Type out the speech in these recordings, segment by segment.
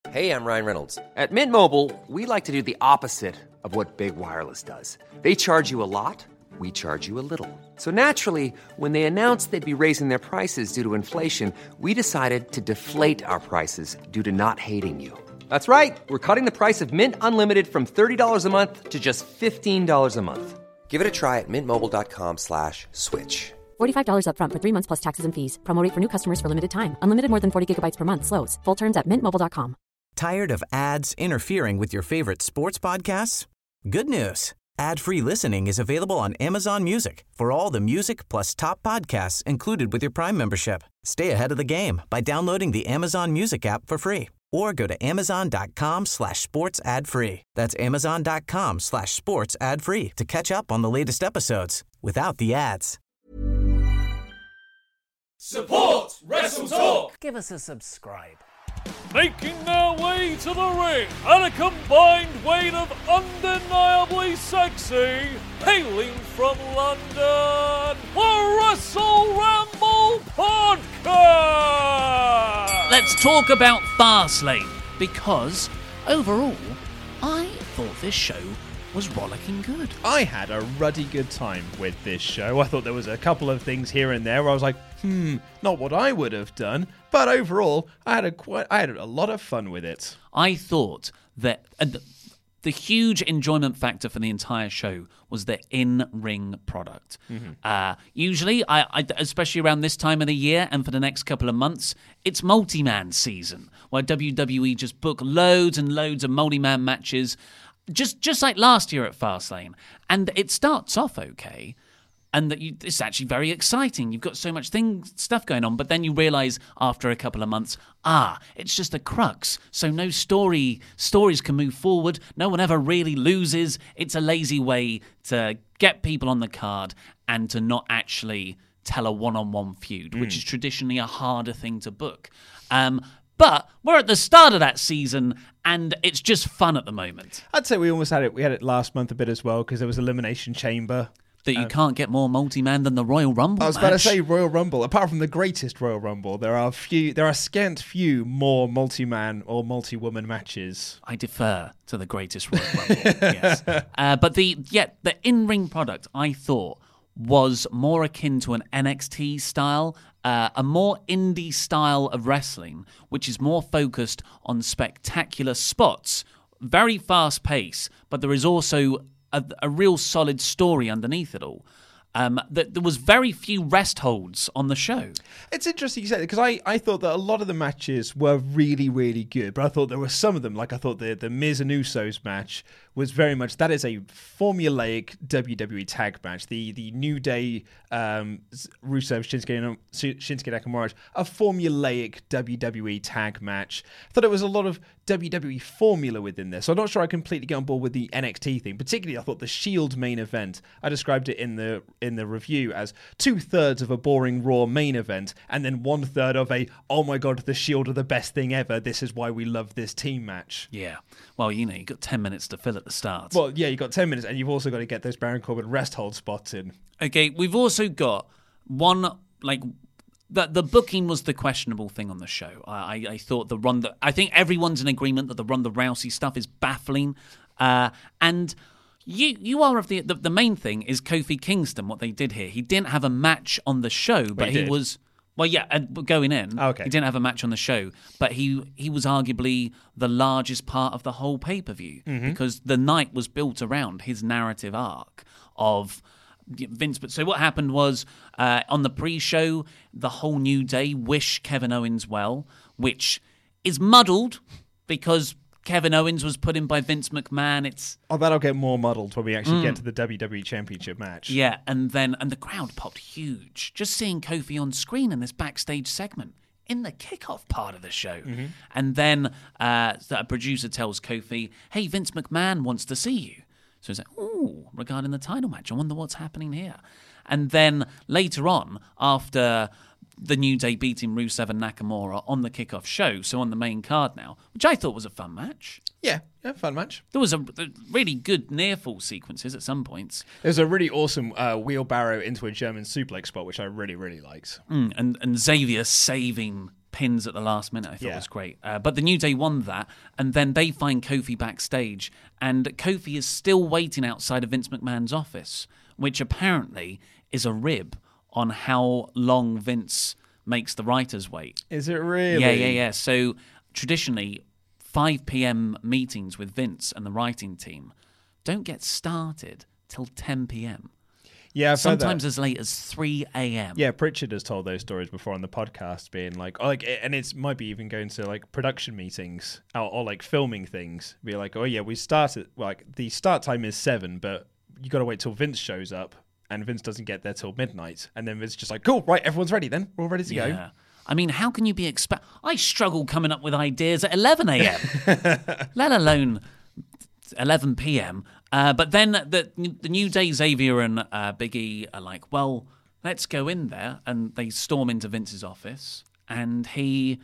Hey, I'm Ryan Reynolds. At Mint Mobile, we like to do the opposite of what Big Wireless does. They charge you a lot, we charge you a little. So naturally, when they announced they'd be raising their prices due to inflation, we decided to deflate our prices due to not hating you. That's right. We're cutting the price of Mint Unlimited from $30 a month to just $15 a month. Give it a try at mintmobile.com/switch. $45 up front for 3 months plus taxes and fees. Promo rate for new customers for limited time. Unlimited more than 40 gigabytes per month. Slows full terms at mintmobile.com. Tired of ads interfering with your favorite sports podcasts? Good news. Ad-free listening is available on Amazon Music for all the music plus top podcasts included with your Prime membership. Stay ahead of the game by downloading the Amazon Music app for free or go to amazon.com/sports ad free. That's amazon.com/sports ad free to catch up on the latest episodes without the ads. Support Wrestle Talk! Give us a subscribe. Making their way to the ring at a combined weight of undeniably sexy, hailing from London, the Wrestle Ramble Podcast! Let's talk about Fastlane, because overall, I thought this show was rollicking good. I had a ruddy good time with this show. I thought there was a couple of things here and there where I was like, not what I would have done. But overall, I had a lot of fun with it. I thought that the huge enjoyment factor for the entire show was the in-ring product. Usually, I, especially around this time of the year and for the next couple of months, it's multi-man season, where WWE just book loads and loads of multi-man matches, just like last year at Fastlane. And it starts off okay, and that it's actually very exciting. You've got so much stuff going on, but then you realise after a couple of months, it's just a crux. So no stories can move forward. No one ever really loses. It's a lazy way to get people on the card and to not actually tell a one-on-one feud, which is traditionally a harder thing to book. But we're at the start of that season, and it's just fun at the moment. I'd say we almost had it. We had it last month a bit as well, because there was Elimination Chamber. That you can't get more multi-man than the Royal Rumble. I was about to say Royal Rumble. Apart from the greatest Royal Rumble, there are scant few more multi-man or multi-woman matches. I defer to the greatest Royal Rumble. Yes, but the in-ring product I thought was more akin to an NXT style, a more indie style of wrestling, which is more focused on spectacular spots, very fast pace, but there is also a real solid story underneath it all. That there was very few rest holds on the show. It's interesting you say that, because I thought that a lot of the matches were really, really good, but I thought there were some of them, like I thought the Miz and Usos match was very much, that is a formulaic WWE tag match. The New Day, Rusev, Shinsuke Nakamura, a formulaic WWE tag match. I thought it was a lot of WWE formula within this. So I'm not sure I completely get on board with the NXT thing. Particularly, I thought the Shield main event, I described it in the review as 2/3 of a boring Raw main event, and then 1/3 of a, oh my god, the Shield are the best thing ever, this is why we love this team match. Yeah. Well, you've got 10 minutes to fill at the start. Well, yeah, you've got 10 minutes, and you've also got to get those Baron Corbin rest hold spots in. Okay, we've also got one, the booking was the questionable thing on the show. I thought I think everyone's in agreement that the Ronda Rousey stuff is baffling. And you are of the main thing is Kofi Kingston, what they did here. He didn't have a match on the show, but he was... Well, yeah, going in, okay. He didn't have a match on the show, but he was arguably the largest part of the whole pay-per-view because the night was built around his narrative arc of Vince. But so what happened was on the pre-show, the whole New Day wish Kevin Owens well, which is muddled because Kevin Owens was put in by Vince McMahon. That'll get more muddled when we actually get to the WWE Championship match. Yeah, and the crowd popped huge. Just seeing Kofi on screen in this backstage segment in the kickoff part of the show. And then a producer tells Kofi, hey, Vince McMahon wants to see you. So he's like, ooh, regarding the title match, I wonder what's happening here. And then later on, after the New Day beating Rusev and Nakamura on the kickoff show, so on the main card now, which I thought was a fun match. Yeah, fun match. There was a really good near-fall sequences at some points. There's a really awesome wheelbarrow into a German suplex spot, which I really, really liked. And Xavier saving pins at the last minute, I thought Yeah. was great. But the New Day won that, and then they find Kofi backstage, and Kofi is still waiting outside of Vince McMahon's office, which apparently is a rib on how long Vince makes the writers wait. Is it really? Yeah. So traditionally, 5 p.m. meetings with Vince and the writing team don't get started till 10 p.m. Yeah, I've heard that. Sometimes as late as 3 a.m. Yeah, Pritchard has told those stories before on the podcast, being like, and it might be even going to like production meetings or like filming things. Be like, oh yeah, we started like the start time is 7, but you got to wait till Vince shows up, and Vince doesn't get there till midnight, and then Vince just like, cool, right, everyone's ready then, we're all ready to go. Yeah. I mean, how can you be I struggle coming up with ideas at 11 a.m., let alone 11 p.m. But then the New Day, Xavier and Big E are like, well, let's go in there. And they storm into Vince's office. And he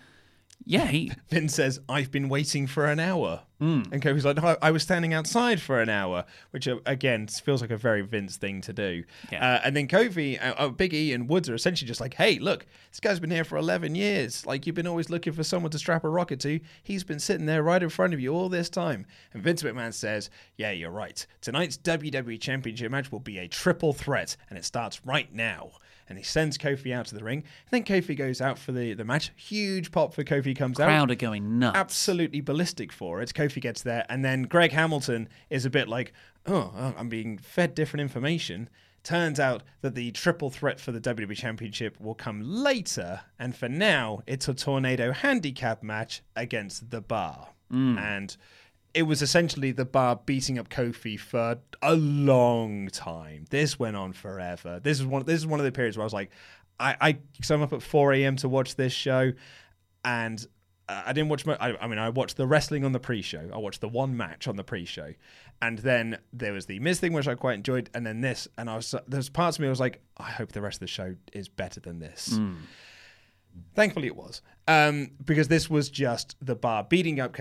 Vince says, I've been waiting for an hour. And Kofi's like, no, I was standing outside for an hour, which, again, feels like a very Vince thing to do. Yeah. And then Kofi, Big E and Woods are essentially just like, hey, look, this guy's been here for 11 years. Like, you've been always looking for someone to strap a rocket to. He's been sitting there right in front of you all this time. And Vince McMahon says, yeah, you're right. Tonight's WWE Championship match will be a triple threat, and it starts right now. And he sends Kofi out to the ring. And then Kofi goes out for the match. Huge pop for Kofi comes out. crowd are going nuts. Absolutely ballistic for it. Kofi gets there. And then Greg Hamilton is a bit like, oh, I'm being fed different information. Turns out that the triple threat for the WWE Championship will come later. And for now, it's a tornado handicap match against The Bar. And it was essentially The Bar beating up Kofi for a long time. This went on forever. This is one of the periods where I was like, so I'm up at 4 a.m. to watch this show, and I didn't watch. I watched the wrestling on the pre-show. I watched the one match on the pre-show, and then there was the Miz thing, which I quite enjoyed, and then this, and there's parts of me I was like, I hope the rest of the show is better than this. Thankfully it was. Because this was just The Bar beating up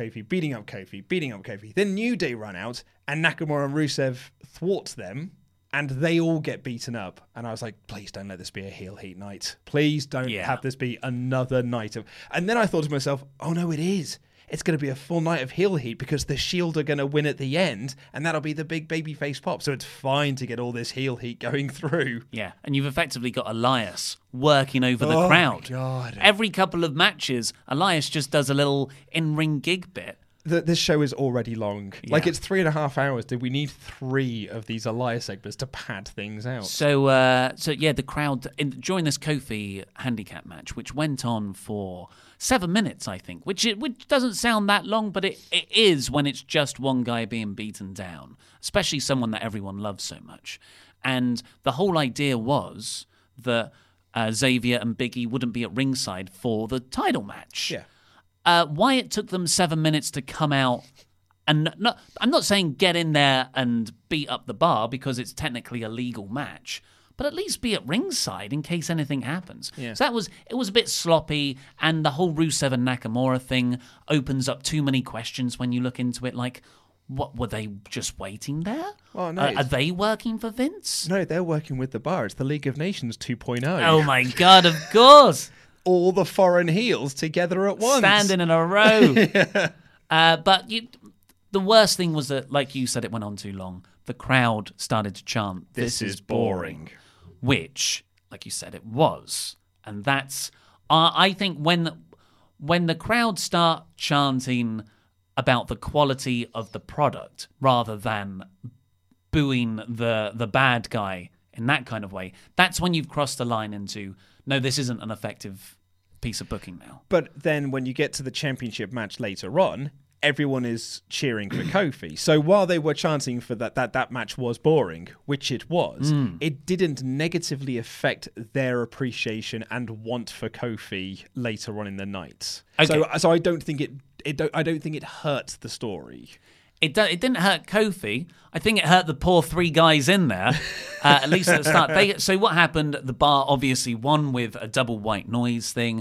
Kofi. Then New Day run out, and Nakamura and Rusev thwart them, and they all get beaten up. And I was like, please don't let this be a heel heat night. Please don't have this be another night of... And then I thought to myself, oh no, it is. It's going to be a full night of heel heat because the Shield are going to win at the end, and that'll be the big babyface pop. So it's fine to get all this heel heat going through. Yeah, and you've effectively got Elias working over the crowd. My God. Every couple of matches, Elias just does a little in-ring gig bit. This show is already long. Yeah. Like, it's 3.5 hours. Did we need 3 of these Elias segments to pad things out? So yeah, the crowd during this Kofi handicap match, which went on for 7 minutes, I think, which doesn't sound that long, but it is when it's just one guy being beaten down, especially someone that everyone loves so much. And the whole idea was that Xavier and Big E wouldn't be at ringside for the title match. Yeah. Why it took them 7 minutes to come out, and I'm not saying get in there and beat up the Bar because it's technically a legal match, but at least be at ringside in case anything happens. Yeah. So it was a bit sloppy, and the whole Rusev and Nakamura thing opens up too many questions when you look into it. Like, what were they just waiting there? Well, no, are they working for Vince? No, they're working with the Bar. It's the League of Nations 2.0. Oh my God! Of course. All the foreign heels together at once. Standing in a row. But the worst thing was that, like you said, it went on too long. The crowd started to chant, "This is boring," which, like you said, it was. And that's, I think when the crowd start chanting about the quality of the product rather than booing the bad guy in that kind of way, that's when you've crossed the line into, no, this isn't an effective piece of booking now. But then when you get to the championship match later on, everyone is cheering for Kofi. So while they were chanting for that match was boring, which it was, it didn't negatively affect their appreciation and want for Kofi later on in the night. Okay. So I don't think it hurt the story. It didn't hurt Kofi. I think it hurt the poor 3 guys in there, at least at the start. So what happened, the Bar obviously won with a double white noise thing.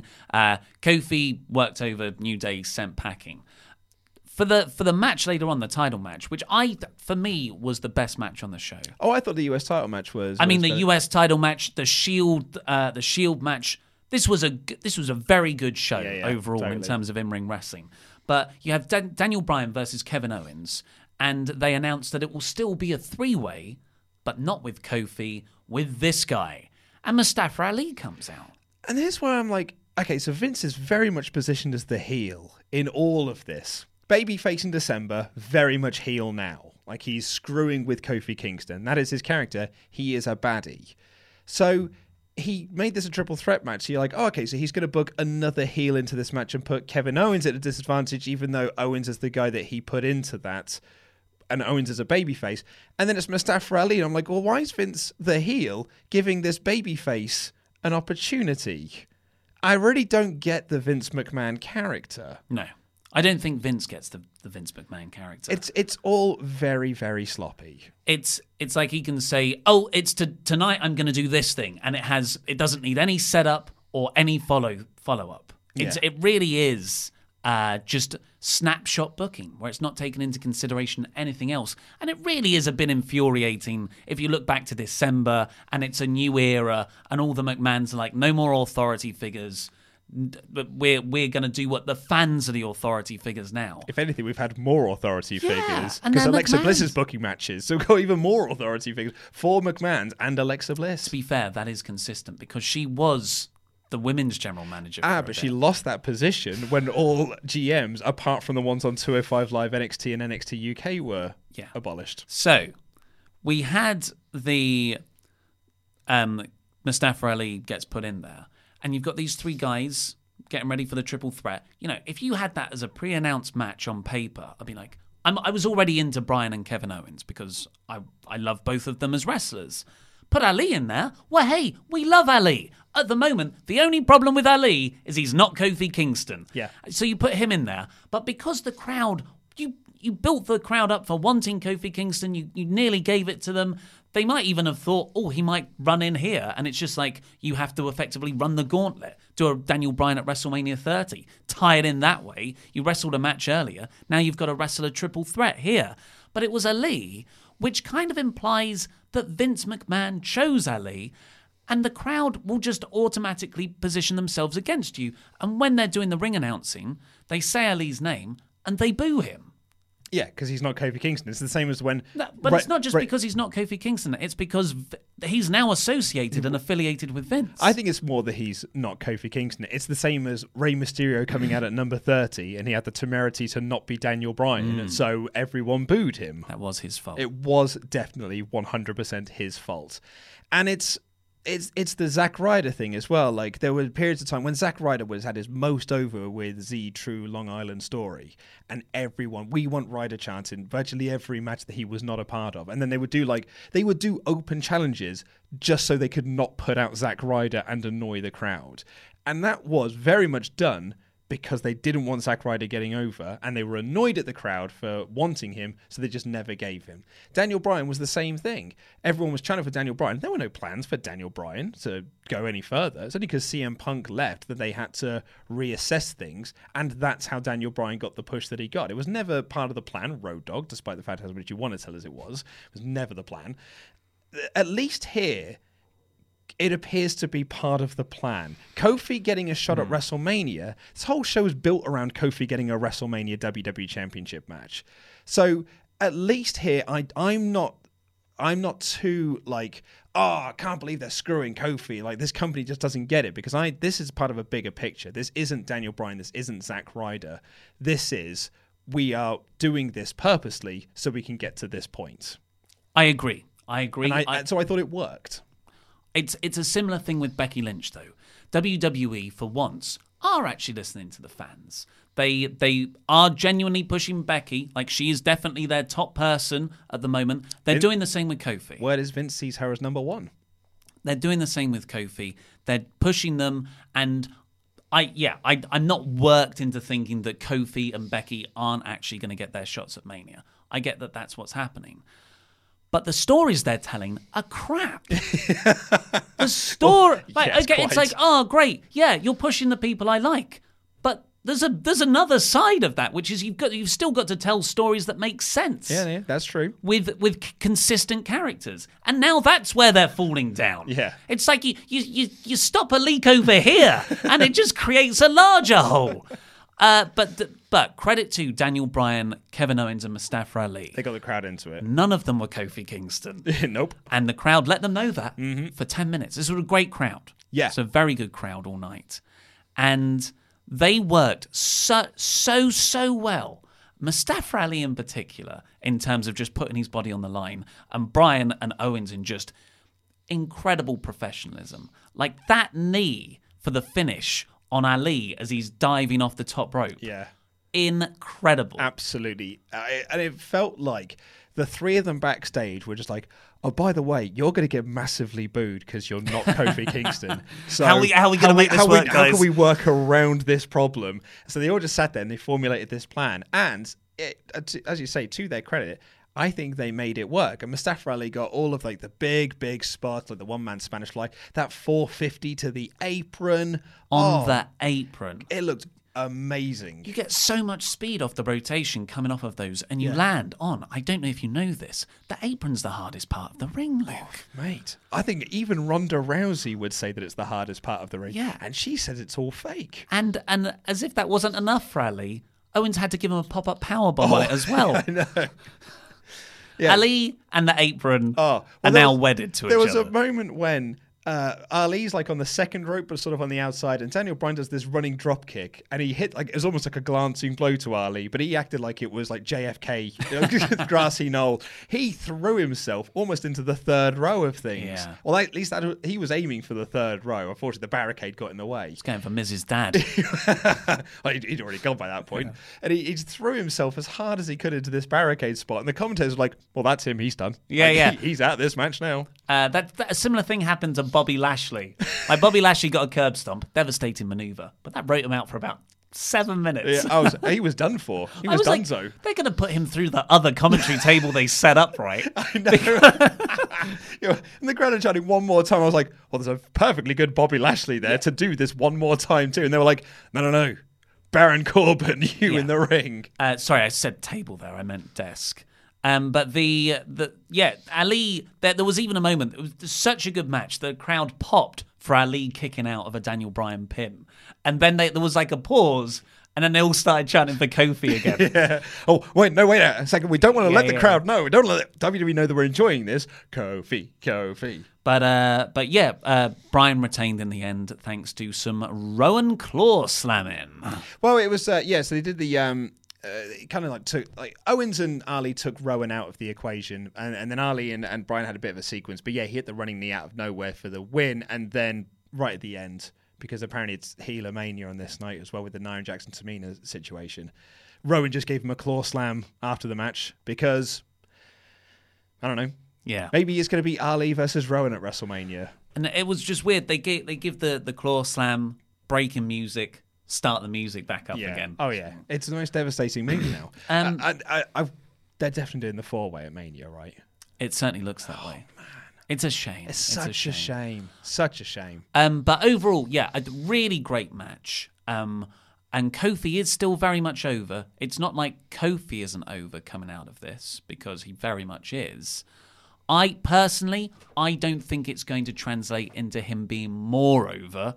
Kofi worked over New Day, sent packing. For the match later on, the title match, which for me was the best match on the show. Oh, I thought the US title match was... the US title match, the Shield match, this was a very good show overall totally. in terms of in-ring wrestling. But you have Daniel Bryan versus Kevin Owens, and they announced that it will still be a 3-way, but not with Kofi, with this guy. And Mustafa Ali comes out. And here's where I'm like, okay, so Vince is very much positioned as the heel in all of this. Babyface in December, very much heel now. Like, he's screwing with Kofi Kingston. That is his character. He is a baddie. So he made this a triple threat match. So you're like, oh, okay, so he's going to book another heel into this match and put Kevin Owens at a disadvantage, even though Owens is the guy that he put into that, and Owens is a babyface. And then it's Mustafa Ali. And I'm like, well, why is Vince the heel giving this babyface an opportunity? I really don't get the Vince McMahon character. No, I don't think Vince gets the Vince McMahon character. It's all very, very sloppy. It's like he can say, oh, it's tonight I'm going to do this thing, and it doesn't need any setup or any follow up. It really is just snapshot booking where it's not taken into consideration anything else. And it really is a bit infuriating if you look back to December and it's a new era and all the McMahons are like, no more authority figures. But we're going to do what the fans are the authority figures now. If anything, we've had more authority figures. and Because then Alexa McMahon's- Bliss is booking matches, so we've got even more authority figures. 4 McMahons and Alexa Bliss. To be fair, that is consistent because she was the women's general manager. for a But she bit. lost that position when all GMs, apart from the ones on 205 Live, NXT and NXT UK, were abolished. So we had the Mustafa Ali gets put in there, and you've got these 3 guys getting ready for the triple threat. You know, if you had that as a pre-announced match on paper, I'd be like, I was already into Bryan and Kevin Owens because I love both of them as wrestlers. Put Ali in there. Well, hey, we love Ali. At the moment, the only problem with Ali is he's not Kofi Kingston. Yeah. So you put him in there. But because the crowd, you built the crowd up for wanting Kofi Kingston, you nearly gave it to them. They might even have thought, oh, he might run in here. And it's just like you have to effectively run the gauntlet. Do a Daniel Bryan at WrestleMania 30. Tie it in that way. You wrestled a match earlier. Now you've got to wrestle a triple threat here. But it was Ali, which kind of implies that Vince McMahon chose Ali. And the crowd will just automatically position themselves against you. And when they're doing the ring announcing, they say Ali's name and they boo him. Yeah, because he's not Kofi Kingston. It's the same as when... No, but it's not just because he's not Kofi Kingston. It's because he's now associated and affiliated with Vince. I think it's more that he's not Kofi Kingston. It's the same as Rey Mysterio coming out at number 30 and he had the temerity to not be Daniel Bryan, so everyone booed him. That was his fault. It was definitely 100% his fault. And it's the Zack Ryder thing as well. Like, there were periods of time when Zack Ryder was at his most over with Z True Long Island Story, and everyone, we want Ryder chants in virtually every match that he was not a part of. And then they would do open challenges just so they could not put out Zack Ryder and annoy the crowd. And that was very much done because they didn't want Zack Ryder getting over, and they were annoyed at the crowd for wanting him, so they just never gave him. Daniel Bryan was the same thing. Everyone was chanting for Daniel Bryan. There were no plans for Daniel Bryan to go any further. It's only because CM Punk left that they had to reassess things, and that's how Daniel Bryan got the push that he got. It was never part of the plan, Road Dogg, despite the fact how much you want to tell us it was never the plan. At least here, it appears to be part of the plan. Kofi getting a shot at WrestleMania, this whole show is built around Kofi getting a WrestleMania WWE Championship match. So at least here, I'm not too like, I can't believe they're screwing Kofi. Like, this company just doesn't get it, because this is part of a bigger picture. This isn't Daniel Bryan. This isn't Zack Ryder. This is, we are doing this purposely so we can get to this point. I agree. So I thought it worked. It's a similar thing with Becky Lynch, though. WWE, for once, are actually listening to the fans. They are genuinely pushing Becky. Like, she is definitely their top person at the moment. They're doing the same with Kofi. Where does Vince sees her as number 1? They're doing the same with Kofi. They're pushing them, and I'm not worked into thinking that Kofi and Becky aren't actually going to get their shots at Mania. I get that that's what's happening. But the stories they're telling are crap. The story... Well, yes, it's like, oh, great. Yeah, you're pushing the people I like. But there's another side of that, which is you've still got to tell stories that make sense. Yeah, that's true. With consistent characters, and now that's where they're falling down. Yeah, it's like you stop a leak over here, and it just creates a larger hole. But credit to Daniel Bryan, Kevin Owens, and Mustafa Ali. They got the crowd into it. None of them were Kofi Kingston. Nope. And the crowd let them know that for 10 minutes. This was a great crowd. Yeah, it's a very good crowd all night, and they worked so well. Mustafa Ali in particular, in terms of just putting his body on the line, and Bryan and Owens in just incredible professionalism. Like that knee for the finish on Ali as he's diving off the top rope. Yeah. Incredible. Absolutely. And it felt like the three of them backstage were just like, oh, by the way, you're going to get massively booed because you're not Kofi Kingston. So how are we going to make this work, guys? How can we work around this problem? So they all just sat there and they formulated this plan. And as you say, to their credit, I think they made it work. And Mustafa Ali got all of like the big spots, like the one-man Spanish fly, that 450 to the apron. On the apron. It looked amazing. You get so much speed off the rotation coming off of those, and you land on, I don't know if you know this, the apron's the hardest part of the ring, Luke. Oh, mate, I think even Ronda Rousey would say that it's the hardest part of the ring. Yeah. And she says it's all fake. And as if that wasn't enough for Ali, Owens had to give him a pop-up powerbomb on it as well. I know. Yeah. Ali and the apron are there now was- wedded to each There other. was a moment when Ali's like on the second rope, but sort of on the outside, and Daniel Bryan does this running drop kick, and he hit like it was almost like a glancing blow to Ali, but he acted like it was like JFK, grassy knoll. He threw himself almost into the third row of things. Yeah. Well, at least he was aiming for the third row. Unfortunately, the barricade got in the way. He's going for Mrs. Dad. Well, he'd already gone by that point. And he threw himself as hard as he could into this barricade spot. And the commentators were like, well, that's him. He's done. Yeah, Like, yeah. He's out of this match now. A similar thing happened to Bobby Lashley. Like Bobby Lashley got a curb stomp, devastating maneuver, but that wrote him out for about 7 minutes. Yeah, he was done for. He was like, donezo. they're going to put him through the other commentary table they set up, right? I know. And the crowd are chanting one more time. I was like, well, there's a perfectly good Bobby Lashley there to do this one more time too. And they were like, no. Baron Corbin, you in the ring. Sorry, I said table there. I meant desk. But Ali, there was even a moment, it was such a good match, the crowd popped for Ali kicking out of a Daniel Bryan pin. And then there was like a pause, and then they all started chanting for Kofi again. Yeah. Oh, wait a second. We don't want to let the crowd know. We don't let WWE know that we're enjoying this. Kofi. But Bryan retained in the end thanks to some Rowan claw slamming. Well, it was, so they did the... kind of like took Owens and Ali took Rowan out of the equation, and then Ali and Bryan had a bit of a sequence. But yeah, he hit the running knee out of nowhere for the win, and then right at the end, because apparently it's Healer Mania on this night as well with the Nia Jackson Tamina situation, Rowan just gave him a claw slam after the match because I don't know. Yeah, maybe it's going to be Ali versus Rowan at WrestleMania, and it was just weird. They give the claw slam, breaking music. Start the music back up again. Oh yeah, it's the most devastating move now. They're definitely doing the 4-way at Mania, right? It certainly looks that way. Man. It's a shame. It's such a shame. Such a shame. But overall, a really great match. And Kofi is still very much over. It's not like Kofi isn't over coming out of this, because he very much is. I don't think it's going to translate into him being more over.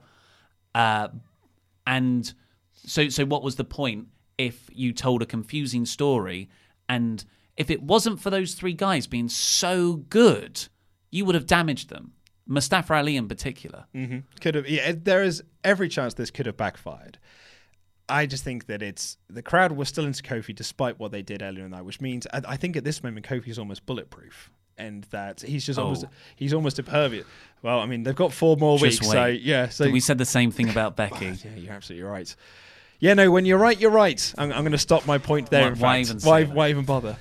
And so what was the point if you told a confusing story, and if it wasn't for those three guys being so good, you would have damaged them? Mustafa Ali in particular. Mm-hmm. Could have. Yeah, there is every chance this could have backfired. I just think that the crowd was still into Kofi despite what they did earlier in the night, which means I think at this moment Kofi is almost bulletproof. And that he's just almost impervious. Well, I mean, they've got 4 more weeks, so we said the same thing about Becky. Yeah, you're absolutely right. Yeah, no, when you're right, you're right. I'm going to stop my point there. Why even bother?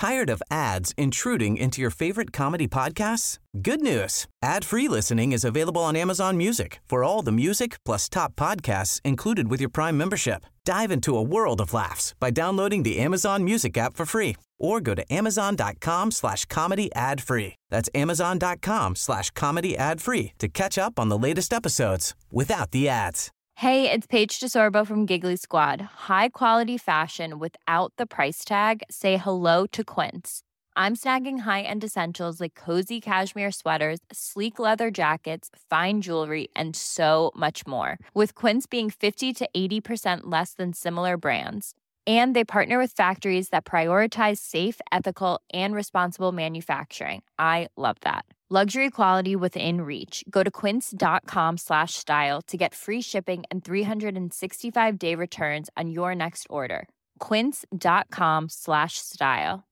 Tired of ads intruding into your favorite comedy podcasts? Good news. Ad-free listening is available on Amazon Music for all the music plus top podcasts included with your Prime membership. Dive into a world of laughs by downloading the Amazon Music app for free or go to amazon.com/comedy ad-free. That's amazon.com/comedy ad-free to catch up on the latest episodes without the ads. Hey, it's Paige DeSorbo from Giggly Squad. High quality fashion without the price tag. Say hello to Quince. I'm snagging high-end essentials like cozy cashmere sweaters, sleek leather jackets, fine jewelry, and so much more. With Quince being 50 to 80% less than similar brands. And they partner with factories that prioritize safe, ethical, and responsible manufacturing. I love that. Luxury quality within reach. Go to quince.com/style to get free shipping and 365-day returns on your next order. Quince.com/style.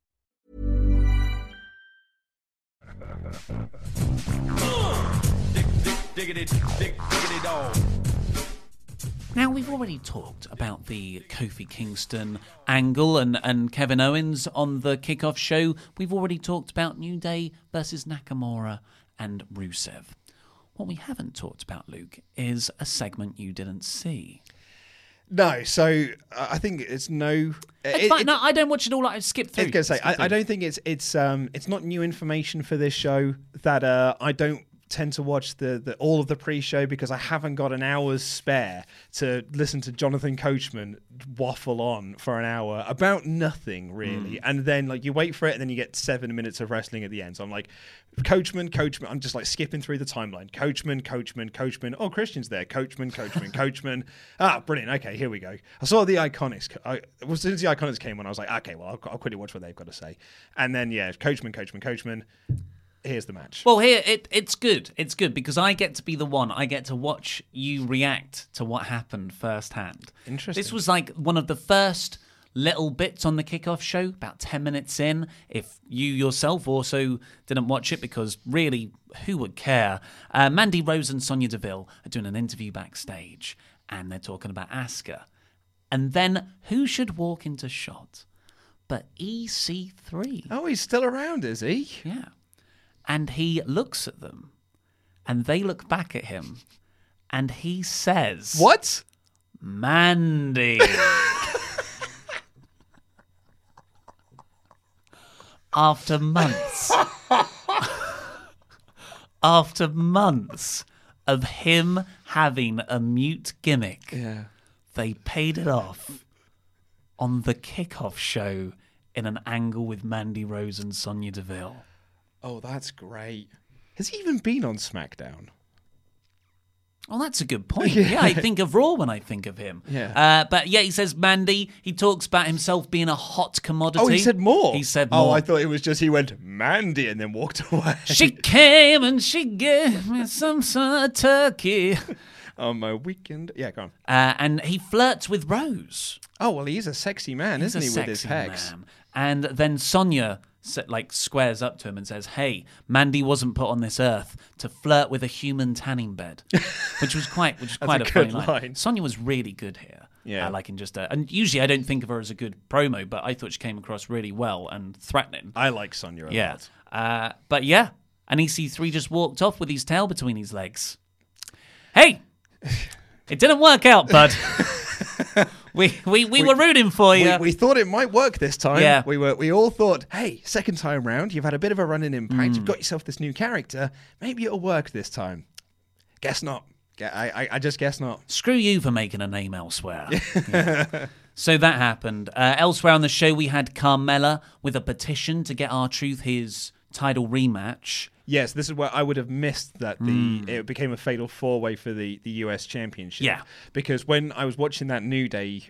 Diggity dog. Now, we've already talked about the Kofi Kingston angle and Kevin Owens on the kickoff show. We've already talked about New Day versus Nakamura and Rusev. What we haven't talked about, Luke, is a segment you didn't see. No, so I think it's no. It's fine. No, I don't watch it all. I skipped through. I was going to say, I don't think it's not new information for this show that I don't tend to watch the all of the pre-show because I haven't got an hour's spare to listen to Jonathan Coachman waffle on for an hour about nothing really. And then like you wait for it and then you get 7 minutes of wrestling at the end. So I'm like, Coachman. I'm just like skipping through the timeline. Coachman. Oh, Christian's there. Coachman. Ah, brilliant. Okay, here we go. I saw the Iconics. As soon as the Iconics came on, I was like, okay, well, I'll quickly watch what they've got to say. And then, yeah, Coachman. Here's the match. Well, here, it's good. It's good because I get to be the one. I get to watch you react to what happened firsthand. Interesting. This was like one of the first little bits on the kickoff show, about 10 minutes in. If you yourself also didn't watch it, because really, who would care? Mandy Rose and Sonya Deville are doing an interview backstage, and they're talking about Asuka. And then who should walk into shot but EC3? Oh, he's still around, is he? Yeah. And he looks at them, and they look back at him, and he says, "What? Mandy." After months of him having a mute gimmick, they paid it off on the kickoff show in an angle with Mandy Rose and Sonya Deville. Oh, that's great. Has he even been on SmackDown? Oh, that's a good point. Yeah, I think of Raw when I think of him. Yeah. But yeah, he says Mandy. He talks about himself being a hot commodity. Oh, he said more. He said more. Oh, I thought it was just he went Mandy and then walked away. She came and she gave me some sort of turkey. On my weekend. Yeah, go on. And he flirts with Rose. Oh, well, he's a sexy man, isn't he, with his pecs? Man. And then Sonya squares up to him and says, "Hey, Mandy wasn't put on this earth to flirt with a human tanning bed," which was quite a funny line. Sonya was really good here. Yeah, and usually I don't think of her as a good promo, but I thought she came across really well and threatening. I like Sonya a lot. But yeah, and EC3 just walked off with his tail between his legs. Hey, it didn't work out, bud. We were rooting for you. We thought it might work this time. Yeah. We all thought, hey, second time round, you've had a bit of a run in Impact. You've got yourself this new character. Maybe it'll work this time. Guess not. I just guess not. Screw you for making a name elsewhere. Yeah. So that happened. Elsewhere on the show, we had Carmella with a petition to get R-Truth his title rematch. Yes, this is where I would have missed that it became a fatal four-way for the US Championship. Yeah. Because when I was watching that New Day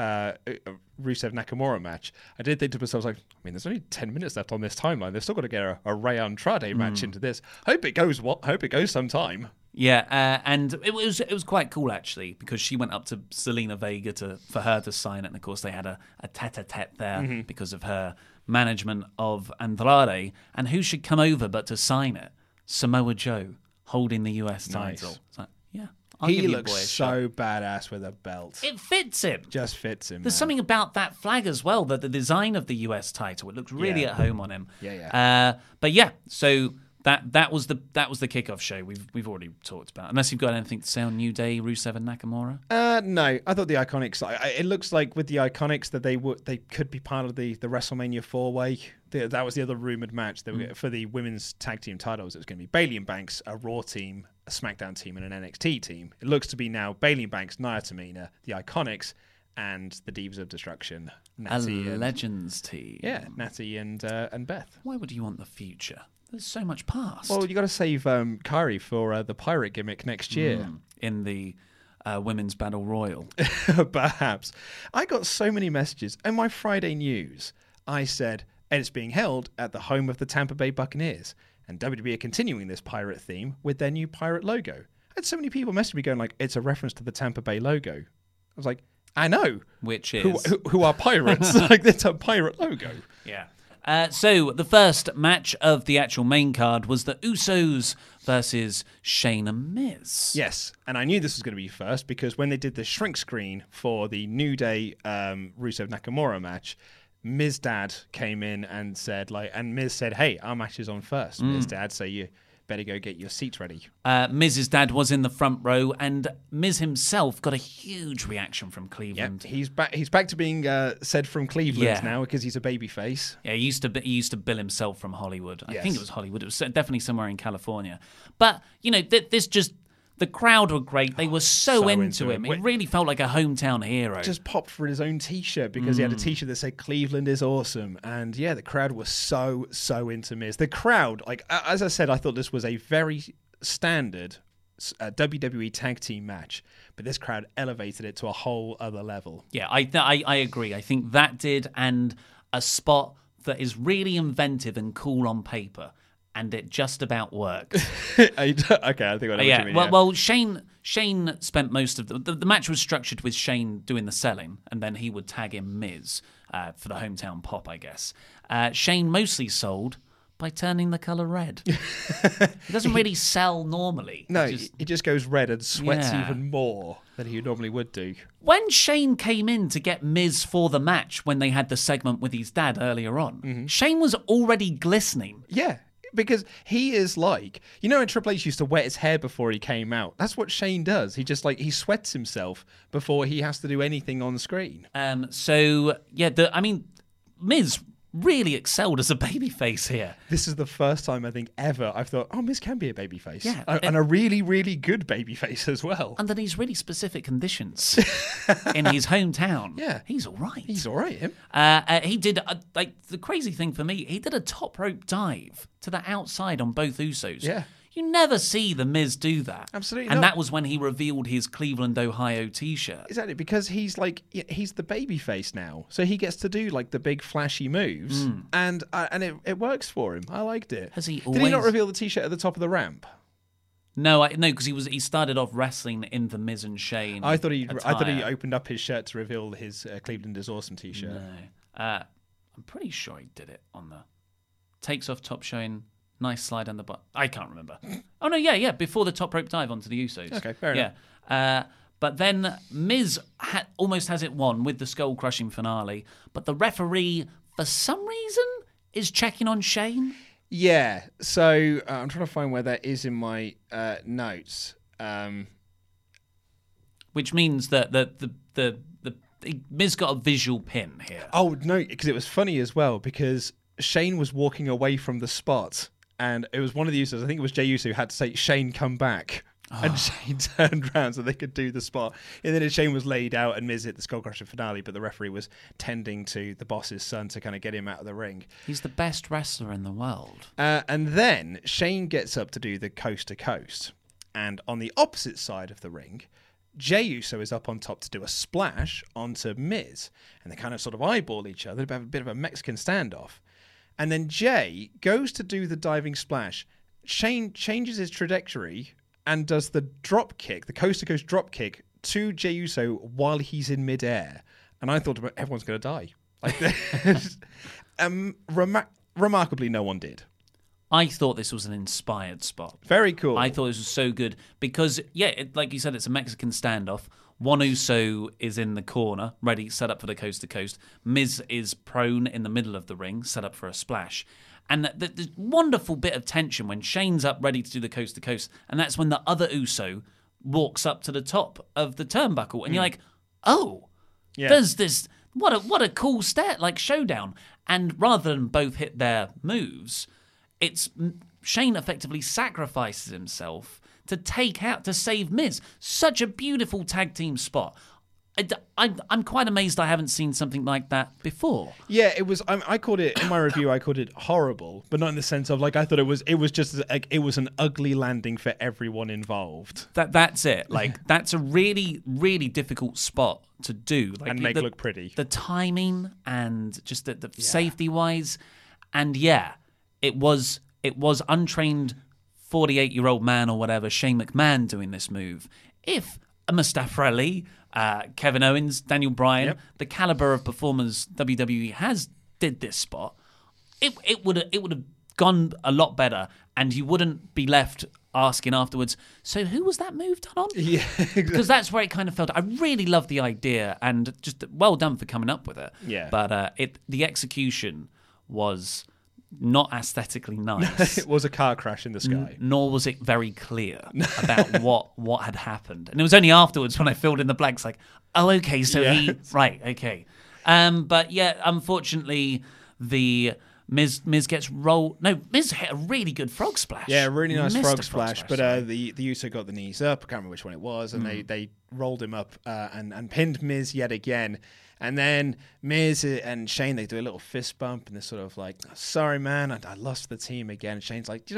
Rusev Nakamura match, I did think to myself, like, I mean, there's only 10 minutes left on this timeline. They've still got to get a Rey Andrade match into this. Hope it goes sometime. Yeah, and it was quite cool actually, because she went up to Zelina Vega for her to sign it, and of course they had a tete-a-tete there because of her management of Andrade, and who should come over but to sign it? Samoa Joe holding the US title. Nice. It's like, yeah, I'll He give your looks boy a so badass with a belt. It fits him. Just fits him. There's man. something about that flag as well, that the design of the US title, it looks really Yeah. at home on him. Yeah. But yeah, so that was the kickoff show we've already talked about. Unless you've got anything to say on New Day, Rusev and Nakamura. No, I thought the Iconics. It looks like with the Iconics that they could be part of the WrestleMania 4-way. That was the other rumored match for the women's tag team titles. It was going to be Bayley and Banks, a Raw team, a SmackDown team, and an NXT team. It looks to be now Bayley and Banks, Nia Tamina, the Iconics, and the Divas of Destruction, Natty A and Legends team. yeah, Natty and Beth. Why would you want the future? There's so much past. Well, you got to save Kyrie for the pirate gimmick next year. In the Women's Battle Royal. Perhaps. I got so many messages. In my Friday news, I said, and it's being held at the home of the Tampa Bay Buccaneers. And WWE are continuing this pirate theme with their new pirate logo. I had so many people message me going like, it's a reference to the Tampa Bay logo. I was like, I know. Which is? Who are pirates? Like, it's a pirate logo. Yeah. So the first match of the actual main card was the Usos versus Shane and Miz. Yes, and I knew this was going to be first because when they did the shrink screen for the New Day Rusev Nakamura match, Miz Dad came in and said, and Miz said, hey, our match is on first, Miz Dad, so you better go get your seats ready. Miz's dad was in the front row, and Miz himself got a huge reaction from Cleveland. He's back to being said from Cleveland Yeah. now because he's a babyface. Yeah, he used to bill himself from Hollywood. I Yes. think it was Hollywood. It was definitely somewhere in California. But, the crowd were great. They were so into him. It really felt like a hometown hero. Just popped for his own T-shirt because he had a T-shirt that said Cleveland is awesome. And yeah, the crowd was so into Miz. The crowd, as I said, I thought this was a very standard WWE tag team match, but this crowd elevated it to a whole other level. Yeah, I agree. I think that did, and a spot that is really inventive and cool on paper, and it just about worked. Okay, I think I know what you mean. Well, Shane spent most of the match was structured with Shane doing the selling, and then he would tag in Miz for the hometown pop, I guess. Shane mostly sold by turning the colour red. He doesn't really sell normally. No, he just goes red and sweats Yeah. even more than he normally would do. When Shane came in to get Miz for the match, when they had the segment with his dad earlier on, Shane was already glistening. Yeah, because he is like, when Triple H used to wet his hair before he came out. That's what Shane does. He just he sweats himself before he has to do anything on screen. Miz really excelled as a babyface here. This is the first time I think ever I've thought, oh, Miz can be a babyface. Yeah. And a really, really good babyface as well. Under these really specific conditions in his hometown. Yeah. He's all right. He's all right, him. He did, the crazy thing for me, he did a top rope dive to the outside on both Usos. Yeah. You never see The Miz do that. Absolutely And not. that was when he revealed his Cleveland, Ohio t-shirt. Exactly, because he's he's the babyface now. So he gets to do the big flashy moves. And it works for him. I liked it. Has he Did he not always- reveal the t-shirt at the top of the ramp? No, because he started off wrestling in the Miz and Shane. I thought he attire. opened up his shirt to reveal his Cleveland is awesome t-shirt. No. I'm pretty sure he did it on the takes off top showing nice slide on the butt. I can't remember. Oh no, yeah, before the top rope dive onto the Usos. Okay, fair enough. But then Miz almost has it won with the skull crushing finale, but the referee for some reason is checking on Shane. Yeah, so I'm trying to find where that is in my notes. Which means that the Miz got a visual pin here. Oh no, because it was funny as well because Shane was walking away from the spot, and it was one of the Usos. I think it was Jey Uso who had to say, "Shane, come back." And Shane turned around so they could do the spot. And then Shane was laid out and Miz hit the Skull Crusher finale, but the referee was tending to the boss's son to kind of get him out of the ring. He's the best wrestler in the world. And then Shane gets up to do the coast to coast. And on the opposite side of the ring, Jey Uso is up on top to do a splash onto Miz. And they kind of sort of eyeball each other, have a bit of a Mexican standoff. And then Jey goes to do the diving splash. Shane changes his trajectory and does the drop kick, the coast-to-coast drop kick to Jey Uso while he's in midair. And I thought everyone's going to die. Remarkably, no one did. I thought this was an inspired spot. Very cool. I thought this was so good because, like you said, it's a Mexican standoff. One Uso is in the corner, ready, set up for the coast to coast. Miz is prone in the middle of the ring, set up for a splash. And the wonderful bit of tension when Shane's up ready to do the coast to coast, and that's when the other Uso walks up to the top of the turnbuckle, and you're like, oh, there's this. What a cool showdown. And rather than both hit their moves, it's Shane effectively sacrifices himself to save Miz. Such a beautiful tag team spot. I'm quite amazed I haven't seen something like that before. Yeah, it was. I called it in my review. I called it horrible, but not in the sense of I thought it was. It was just it was an ugly landing for everyone involved. That's it. That's a really, really difficult spot to do. And make look pretty. The timing and just the safety wise, and it was untrained 48-year-old man or whatever, Shane McMahon doing this move. If Mustafa Ali, Kevin Owens, Daniel Bryan, the caliber of performers WWE has did this spot, it would have gone a lot better, and you wouldn't be left asking afterwards, so who was that move done on? Yeah, exactly. Because that's where it kind of felt. I really love the idea, and just well done for coming up with it. Yeah. But the execution was not aesthetically nice. It was a car crash in the sky. Nor was it very clear about what had happened. And it was only afterwards when I filled in the blanks, like, oh, okay, so right, okay. But unfortunately, the Miz gets rolled. No, Miz hit a really good frog splash. Yeah, really nice Missed frog a splash. But the Uso got the knees up. I can't remember which one it was, and they rolled him up and pinned Miz yet again. And then Miz and Shane, they do a little fist bump, and they're sort of like, sorry, man, I lost the team again. And Shane's like,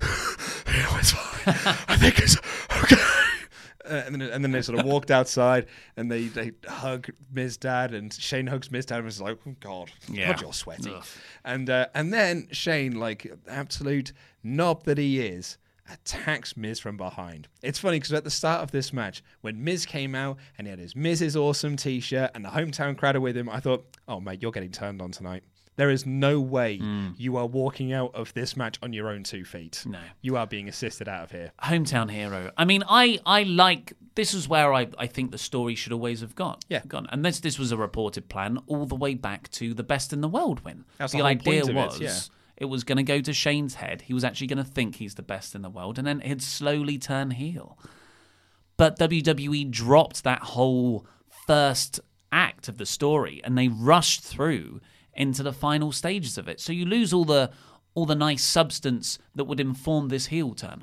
it's fine. I think it's okay. And then they sort of walked outside, and they hug Miz Dad, and Shane hugs Miz Dad, and was like, oh, God, God, you're sweaty. Ugh. And then Shane, like absolute knob that he is, attacks Miz from behind. It's funny because at the start of this match, when Miz came out and he had his Miz is Awesome t-shirt and the hometown crowd are with him, I thought, oh, mate, you're getting turned on tonight. There is no way you are walking out of this match on your own 2 feet. No. You are being assisted out of here. Hometown hero. I mean, I like... This is where I think the story should always have gone. And this was a reported plan all the way back to the Best in the World win. That's the whole idea point of was... it, It was going to go to Shane's head. He was actually going to think he's the best in the world, and then he'd slowly turn heel. But WWE dropped that whole first act of the story, and they rushed through into the final stages of it. So you lose all the nice substance that would inform this heel turn.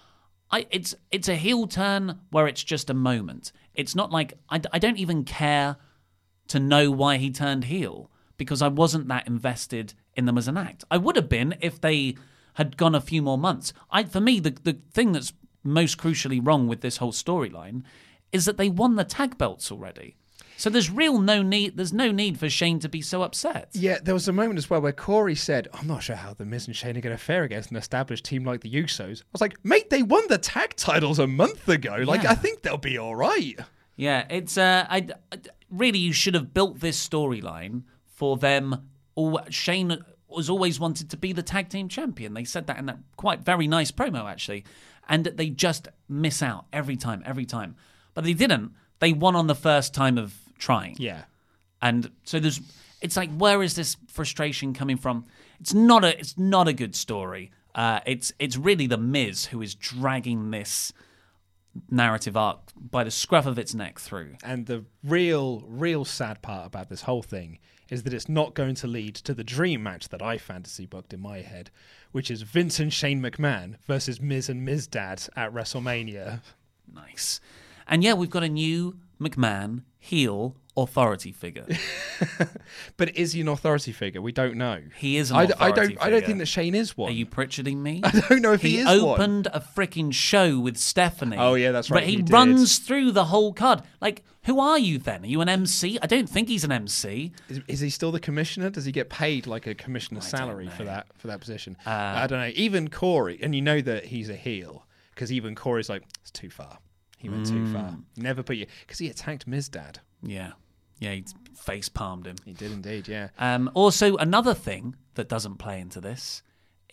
It's a heel turn where it's just a moment. It's not like I don't even care to know why he turned heel, because I wasn't that invested in them as an act. I would have been if they had gone a few more months. For me, the thing that's most crucially wrong with this whole storyline is that they won the tag belts already. So there's no need for Shane to be so upset. Yeah, there was a moment as well where Corey said, I'm not sure how The Miz and Shane are going to fare against an established team like the Usos. I was like, mate, they won the tag titles a month ago. Like, I think they'll be all right. Yeah, it's really, you should have built this storyline for them. Shane was always wanted to be the tag team champion. They said that in that quite very nice promo, actually. And they just miss out every time. But they didn't. They won on the first time of trying. Yeah. And so it's like, where is this frustration coming from? It's not a good story. It's really the Miz who is dragging this narrative arc by the scruff of its neck through. And the real sad part about this whole thing is that it's not going to lead to the dream match that I fantasy booked in my head, which is Vince and Shane McMahon versus Miz and Miz Dad at WrestleMania. Nice. And yeah, we've got a new McMahon heel authority figure. But is he an authority figure? We don't know. He is an authority figure. I don't think that Shane is one. Are you Pritcharding me? I don't know if he is one. He opened a freaking show with Stephanie. Oh, yeah, that's right. But he runs through the whole card. Like, who are you then? Are you an MC? I don't think he's an MC. Is he still the commissioner? Does he get paid like a commissioner's salary for that position? I don't know. Even Corey, and you know that he's a heel, because even Corey's like, it's too far. He went too far. Never put you... Because he attacked Miz Dad. Yeah, he face palmed him. He did indeed, yeah. Also, another thing that doesn't play into this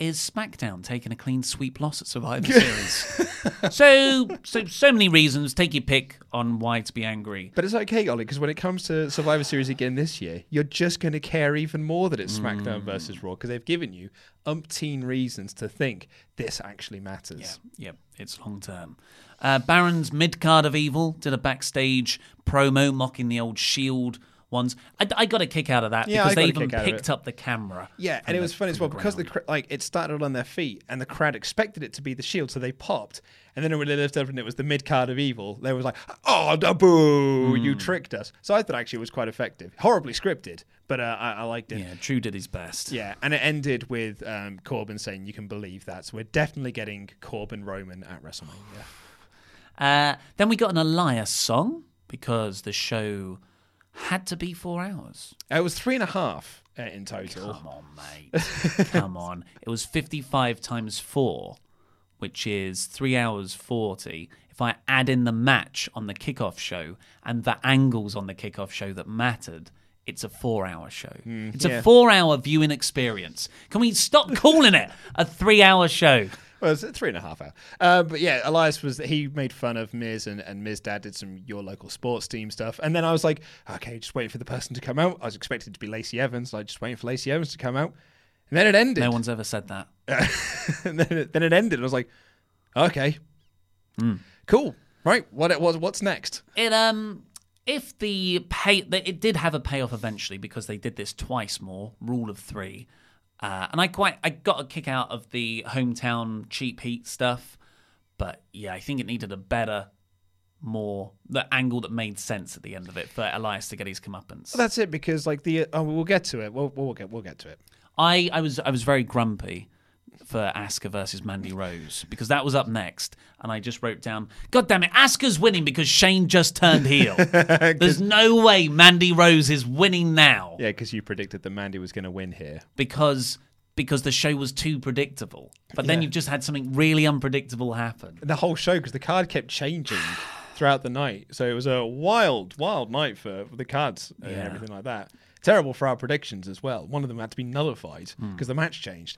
is SmackDown taking a clean sweep loss at Survivor Series. So many reasons. Take your pick on why to be angry. But it's okay, Ollie, because when it comes to Survivor Series again this year, you're just going to care even more that it's SmackDown versus Raw, because they've given you umpteen reasons to think this actually matters. Yeah, it's long term. Baron's mid-card of evil did a backstage promo mocking the old Shield ones. I got a kick out of that because they even picked up the camera. Yeah, and it was funny as well because it started on their feet and the crowd expected it to be the Shield, so they popped. And then when they lifted up and it was the mid-card of evil, they was like, "Oh, boo! You tricked us." So I thought actually it was quite effective. Horribly scripted, but I liked it. Yeah, Drew did his best. Yeah, and it ended with Corbin saying, "You can believe that." So we're definitely getting Corbin Roman at WrestleMania. Then we got an Elias song because the show had to be 4 hours. It was 3.5 in total. Come on, mate. Come on. It was 55 times 4, which is 3 hours 40. If I add in the match on the kickoff show and the angles on the kickoff show that mattered, it's a 4-hour show. It's a 4-hour viewing experience. Can we stop calling it a 3-hour show? Well, it's 3.5 hours. But yeah, Elias he made fun of Miz and Miz Dad did some Your Local Sports Team stuff. And then I was like, okay, just waiting for the person to come out. I was expecting it to be Lacey Evans, like just waiting for Lacey Evans to come out. And then it ended. No one's ever said that. And then it ended. I was like, okay, cool. Right, what's next? If it did have a payoff eventually because they did this twice more, rule of 3. And I got a kick out of the hometown cheap heat stuff, but yeah, I think it needed the angle that made sense at the end of it for Elias to get his comeuppance. Well, that's it, because like we'll get to it. We'll get to it. I was very grumpy for Asuka versus Mandy Rose because that was up next, and I just wrote down, God damn it, Asuka's winning because Shane just turned heel. There's no way Mandy Rose is winning now. Yeah, because you predicted that Mandy was going to win here. Because the show was too predictable. But then you've just had something really unpredictable happen. The whole show, because the card kept changing throughout the night. So it was a wild, wild night for the cards and everything like that. Terrible for our predictions as well. One of them had to be nullified because the match changed.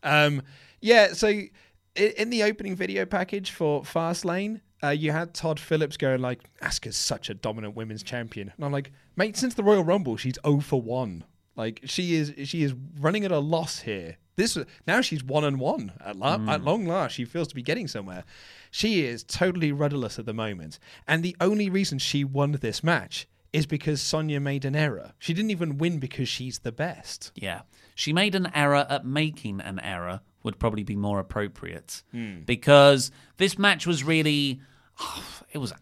So in the opening video package for Fastlane, you had Todd Phillips going like, Asuka's such a dominant women's champion. And I'm like, mate, since the Royal Rumble, she's 0 for 1. Like, she is running at a loss here. Now she's 1-1 at long last. She feels to be getting somewhere. She is totally rudderless at the moment. And the only reason she won this match is because Sonya made an error. She didn't even win because she's the best. Yeah. She made an error at making an error would probably be more appropriate. Because this match was really... it was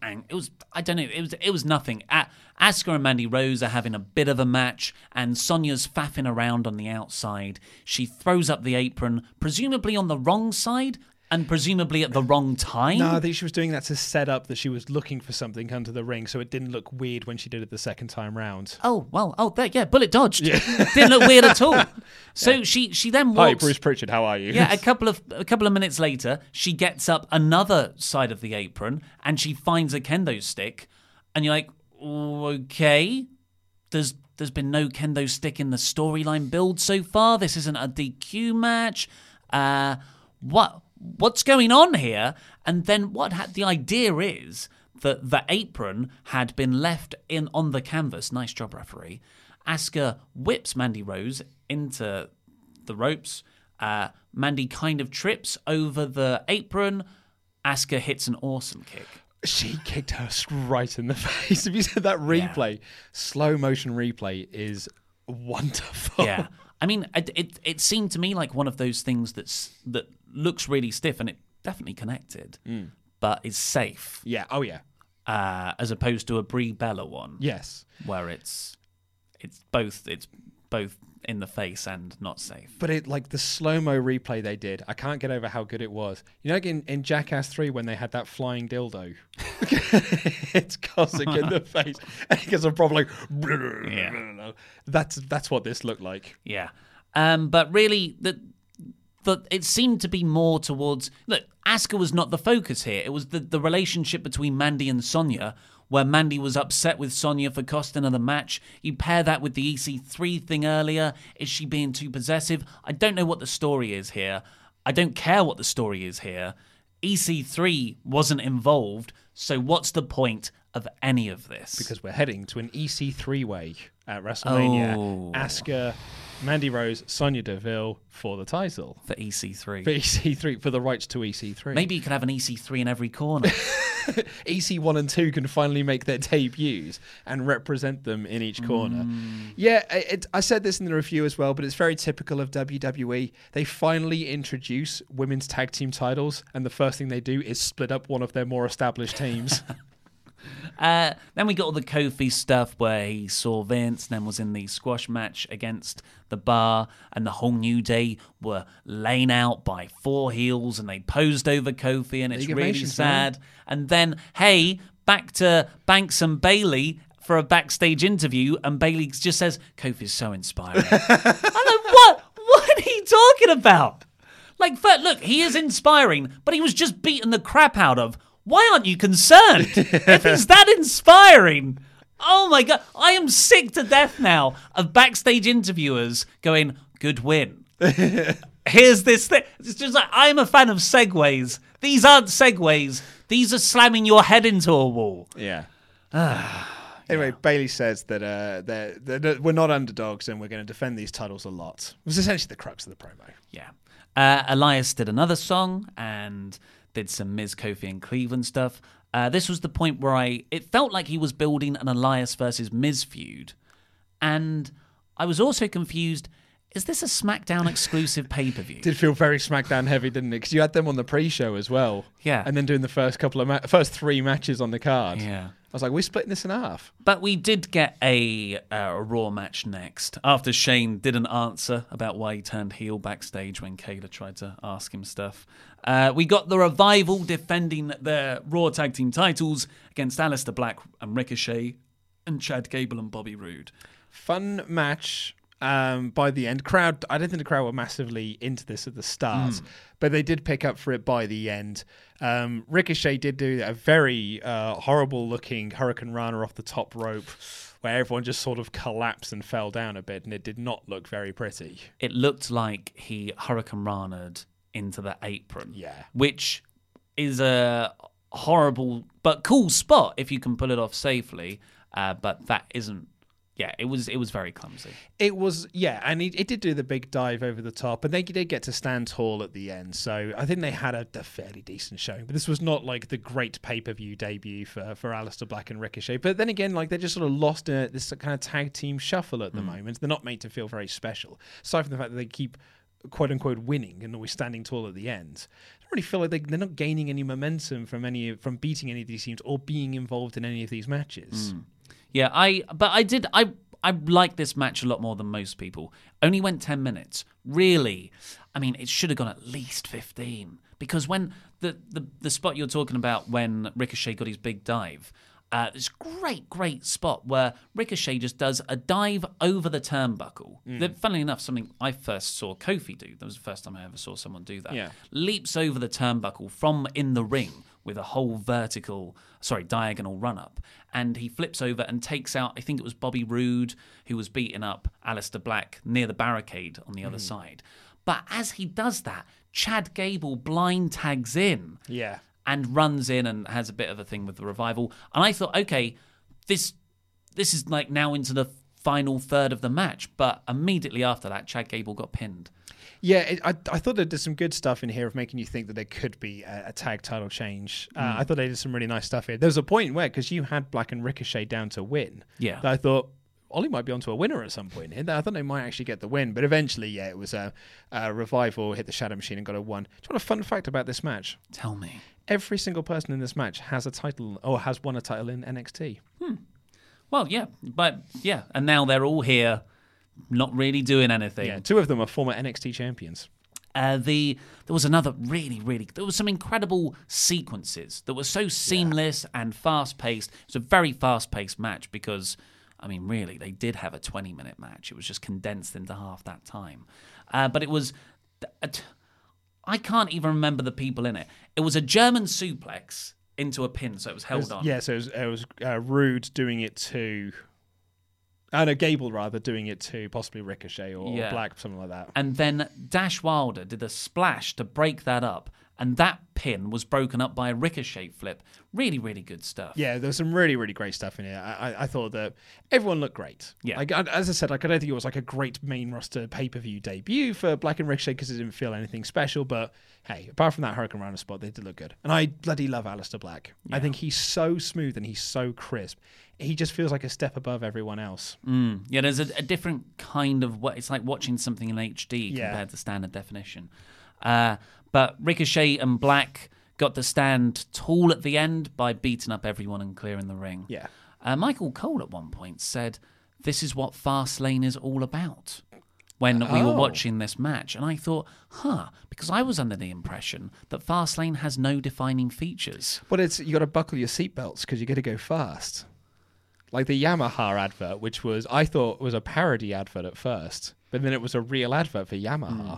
nothing. Asuka and Mandy Rose are having a bit of a match, and Sonya's faffing around on the outside. She throws up the apron, presumably on the wrong side, and presumably at the wrong time. No, I think she was doing that to set up that she was looking for something under the ring, so it didn't look weird when she did it the second time round. Bullet dodged. Yeah. Didn't look weird at all. So she then walks. Hi, Bruce Pritchard, how are you? Yeah, a couple of minutes later, she gets up another side of the apron and she finds a kendo stick, and you're like, okay, there's been no kendo stick in the storyline build so far. This isn't a DQ match. What's going on here? And then the idea is that the apron had been left on the canvas. Nice job, referee. Asuka whips Mandy Rose into the ropes. Mandy kind of trips over the apron. Asuka hits an awesome kick. She kicked her right in the face. If you said that replay, slow motion replay is wonderful. Yeah. I mean, it seemed to me like one of those things that looks really stiff, and it definitely connected, but is safe. Yeah. Oh yeah. As opposed to a Brie Bella one. Yes. Where it's both in the face and not safe. But the slow-mo replay they did, I can't get over how good it was. You know, like in Jackass 3 when they had that flying dildo, it's Cossack in the face, and he gets a proper like. Yeah. That's what this looked like. Yeah. But really, it seemed to be more towards... Look, Asuka was not the focus here. It was the relationship between Mandy and Sonya, where Mandy was upset with Sonya for costing her the match. You pair that with the EC3 thing earlier. Is she being too possessive? I don't know what the story is here. I don't care what the story is here. EC3 wasn't involved, so what's the point of any of this? Because we're heading to an EC3-way at WrestleMania. Oh. Asuka, Mandy Rose, Sonya Deville for the title. For EC3. For EC3, for the rights to EC3. Maybe you could have an EC3 in every corner. EC1 and 2 can finally make their debuts and represent them in each corner. Yeah, I said this in the review as well, but it's very typical of WWE. They finally introduce women's tag team titles, and the first thing they do is split up one of their more established teams. Then we got all the Kofi stuff where he saw Vince, then was in the squash match against the Bar, and the whole New Day were laying out by 4 heels, and they posed over Kofi, and it's really sad. And then, hey, back to Banks and Bailey for a backstage interview, and Bailey just says, Kofi's so inspiring. I'm like, what? What are you talking about? Like, look, he is inspiring, but he was just beaten the crap out of. Why aren't you concerned? If he's that inspiring, oh my God, I am sick to death now of backstage interviewers going, good win. Here's this thing. It's just like, I'm a fan of segues. These aren't segues. These are slamming your head into a wall. Yeah. Anyway, Bailey says that we're not underdogs and we're going to defend these titles a lot. It was essentially the crux of the promo. Yeah. Elias did another song and did some Miz, Kofi, and Cleveland stuff. This was the point where it felt like he was building an Elias versus Miz feud. And I was also confused, is this a SmackDown exclusive pay-per-view? Did feel very SmackDown heavy, didn't it? Because you had them on the pre-show as well. Yeah. And then doing the first first 3 matches on the card. Yeah. I was like, we're splitting this in half. But we did get a Raw match next, after Shane didn't answer about why he turned heel backstage when Kayla tried to ask him stuff. We got the Revival defending their Raw Tag Team titles against Aleister Black and Ricochet and Chad Gable and Bobby Roode. Fun match. By the end, I don't think the crowd were massively into this at the start, but they did pick up for it by the end. Ricochet did do a very horrible-looking Hurricane Rana off the top rope, where everyone just sort of collapsed and fell down a bit, and it did not look very pretty. It looked like he Hurricane Rana'd into the apron, yeah, which is a horrible but cool spot if you can pull it off safely. But that isn't. Yeah, it was very clumsy. It was, yeah, and it did do the big dive over the top, and they did get to stand tall at the end, so I think they had a fairly decent showing, but this was not like the great pay-per-view debut for Aleister Black and Ricochet. But then again, like, they're just sort of lost in this kind of tag team shuffle at the moment. They're not made to feel very special, aside from the fact that they keep quote-unquote winning and always standing tall at the end. I don't really feel like they're not gaining any momentum from beating any of these teams or being involved in any of these matches. Yeah, I like this match a lot more than most people. Only went 10 minutes. Really, I mean, it should have gone at least 15. Because when the spot you're talking about when Ricochet got his big dive, this great spot where Ricochet just does a dive over the turnbuckle. Funnily enough, something I first saw Kofi do. That was the first time I ever saw someone do that. Yeah. Leaps over the turnbuckle from in the ring with a whole diagonal run-up. And he flips over and takes out, I think it was Bobby Roode, who was beating up Aleister Black near the barricade on the other side. But as he does that, Chad Gable blind tags in. Yeah. And runs in and has a bit of a thing with the Revival. And I thought, okay, this is like now into the final third of the match. But immediately after that, Chad Gable got pinned. Yeah, I thought they did some good stuff in here of making you think that there could be a tag title change. I thought they did some really nice stuff here. There was a point where, because you had Black and Ricochet down to win, yeah, that I thought Ollie might be onto a winner at some point here. I thought they might actually get the win. But eventually, yeah, it was a Revival hit the Shadow Machine and got a 1. Do you want a fun fact about this match? Tell me. Every single person in this match has a title or has won a title in NXT. Well, yeah, but yeah, and now they're all here, not really doing anything. Yeah, 2 of them are former NXT champions. There was another there was some incredible sequences that were so seamless and fast-paced. It was a very fast-paced match because, I mean, really, they did have a 20-minute match. It was just condensed into half that time. But it was... I can't even remember the people in it. It was a German suplex into a pin, so it was held on. Yeah, so it was Rude doing it to... no, Gable, rather, doing it to possibly Ricochet or Black, something like that. And then Dash Wilder did a splash to break that up, and that pin was broken up by a Ricochet flip. Really, really good stuff. Yeah, there was some really, really great stuff in here. I thought that everyone looked great. Yeah. As I said, I don't think it was like a great main roster pay-per-view debut for Black and Ricochet because it didn't feel anything special, but hey, apart from that Hurricane Rana spot, they did look good. And I bloody love Aleister Black. Yeah. I think he's so smooth and he's so crisp. He just feels like a step above everyone else. Yeah, there's a different kind of... It's like watching something in HD compared to standard definition. But Ricochet and Black got to stand tall at the end by beating up everyone and clearing the ring. Yeah. Michael Cole at one point said, this is what Fastlane is all about when we were watching this match. And I thought, because I was under the impression that Fastlane has no defining features. But you got to buckle your seatbelts because you got to go fast. Like the Yamaha advert, which I thought was a parody advert at first, but then it was a real advert for Yamaha.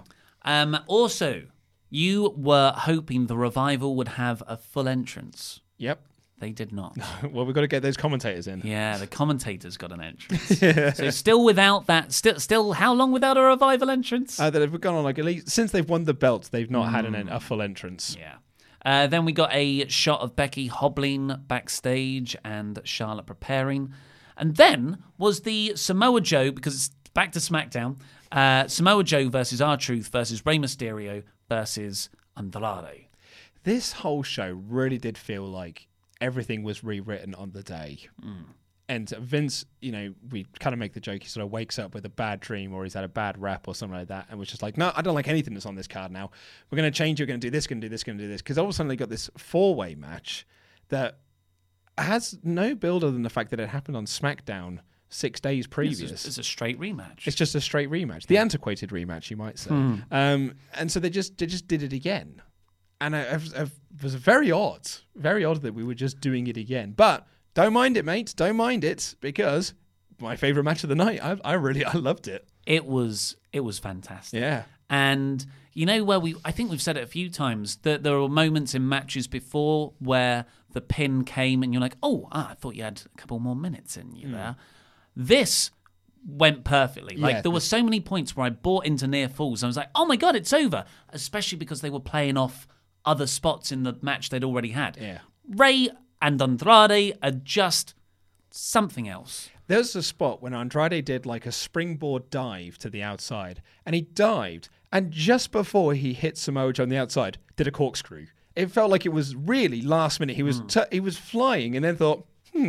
Also, you were hoping the Revival would have a full entrance. Yep. They did not. Well, we've got to get those commentators in. Yeah, the commentators got an entrance. So still without that, still how long without a Revival entrance? They've gone on like at least since they've won the belt, they've not had a full entrance. Yeah. Then we got a shot of Becky hobbling backstage and Charlotte preparing. And then was the Samoa Joe, because it's back to SmackDown, Samoa Joe versus R-Truth versus Rey Mysterio versus Andrade. This whole show really did feel like everything was rewritten on the day. And Vince, we kind of make the joke, he sort of wakes up with a bad dream or he's had a bad rap or something like that and was just like, no, I don't like anything that's on this card now. We're going to change it, we're going to do this, going to do this, going to do this. Because all of a sudden they got this four-way match that has no build other than the fact that it happened on SmackDown 6 days previous. It's a straight rematch. It's just a straight rematch. The antiquated rematch, you might say. And so they just did it again. And it was very odd that we were just doing it again. But don't mind it, mate. Don't mind it, because my favorite match of the night. I loved it. It was fantastic. Yeah. And where I think we've said it a few times, that there were moments in matches before where the pin came and you're like, I thought you had a couple more minutes in you there. This went perfectly. There were so many points where I bought into near falls. I was like, oh my God, it's over. Especially because they were playing off other spots in the match they'd already had. Yeah. Rey and Andrade are just something else. There's a spot when Andrade did like a springboard dive to the outside, and he dived, and just before he hit Samoa Joe on the outside, did a corkscrew. It felt like it was really last minute. He was flying, and then thought,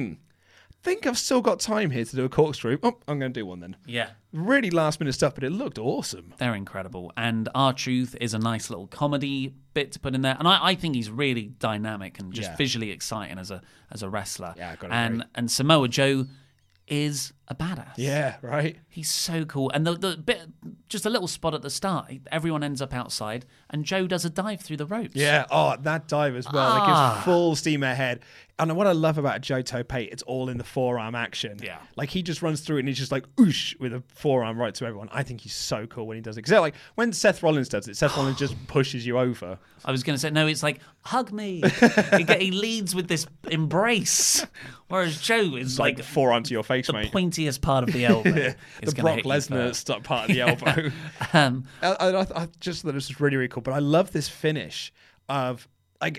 think I've still got time here to do a corkscrew. Oh, I'm going to do one then. Yeah. Really last minute stuff, but it looked awesome. They're incredible. And R-Truth is a nice little comedy bit to put in there. And I think he's really dynamic and just visually exciting as a wrestler. Yeah, got to agree. And Samoa Joe is a badass. Yeah, right. He's so cool. And the bit, just a little spot at the start, everyone ends up outside, and Joe does a dive through the ropes. Yeah, that dive as well. Like it's full steam ahead. And what I love about Joe Tope, it's all in the forearm action. Yeah. Like he just runs through it and he's just like, oosh, with a forearm right to everyone. I think he's so cool when he does it. Because like when Seth Rollins does it, Seth Rollins just pushes you over. I was going to say, no, it's like, hug me. He leads with this embrace. Whereas Joe is like forearm to your face, mate. The pointiest part of the elbow. The Brock Lesnar part of the elbow. I just thought this was really, really cool. But I love this finish of...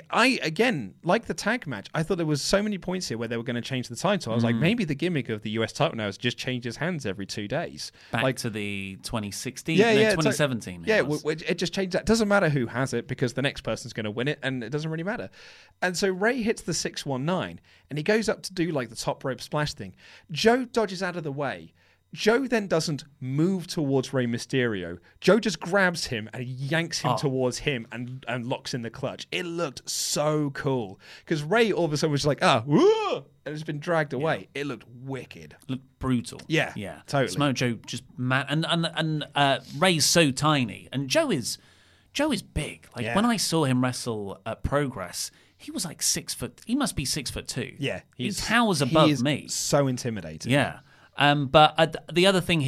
like the tag match, I thought there was so many points here where they were going to change the title. I was like, maybe the gimmick of the US title now is just changes hands every 2 days. Back to the 2016, 2017. It just changed that. It doesn't matter who has it because the next person's going to win it and it doesn't really matter. And so Rey hits the 619 and he goes up to do like the top rope splash thing. Joe dodges out of the way. Joe then doesn't move towards Rey Mysterio. Joe just grabs him and yanks him towards him and locks in the clutch. It looked so cool. Because Rey all of a sudden was like, woo! And it's been dragged away. It looked wicked. Looked brutal. Yeah, totally. Samoa Joe just mad. And Rey's so tiny. And Joe is big. Like when I saw him wrestle at Progress, he was like 6 foot. He must be 6'2". Yeah. He towers above me. So intimidating. Yeah. But the other thing here,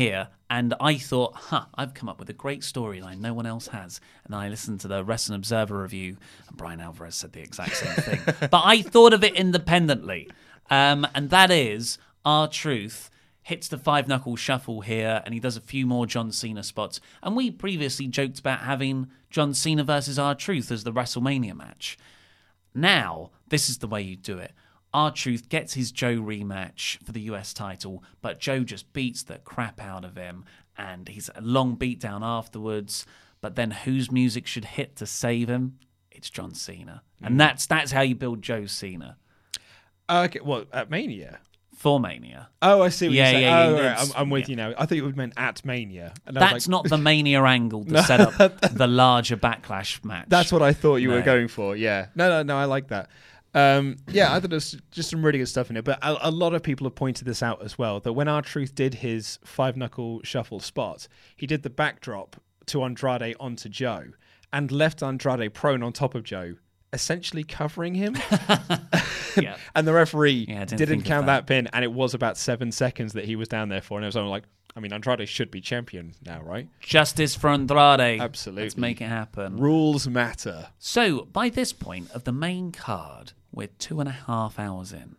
And I thought, I've come up with a great storyline no one else has. And I listened to the Wrestling Observer review, and Brian Alvarez said the exact same thing. But I thought of it independently. And that is, R-Truth hits the 5-knuckle shuffle here, and he does a few more John Cena spots. And we previously joked about having John Cena versus R-Truth as the WrestleMania match. Now, this is the way you do it. R-Truth gets his Joe rematch for the US title, but Joe just beats the crap out of him, and he's a long beatdown afterwards. But then whose music should hit to save him? It's John Cena. And that's how you build Joe Cena. Okay, well, at Mania. For Mania. Oh, I see what you're saying. Yeah, right. I'm with you now. I thought you meant at Mania. And that's not the Mania angle to set up the larger Backlash match. That's what I thought you were going for, yeah. No, I like that. I thought there's just some really good stuff in it. But a lot of people have pointed this out as well, that when R-Truth did his 5-knuckle shuffle spot, he did the backdrop to Andrade onto Joe and left Andrade prone on top of Joe, essentially covering him. Yeah. And the referee didn't didn't count that pin, and it was about 7 seconds that he was down there for. And it was only like, Andrade should be champion now, right? Justice for Andrade. Absolutely. Let's make it happen. Rules matter. So, by this point of the main card, we're 2.5 hours in.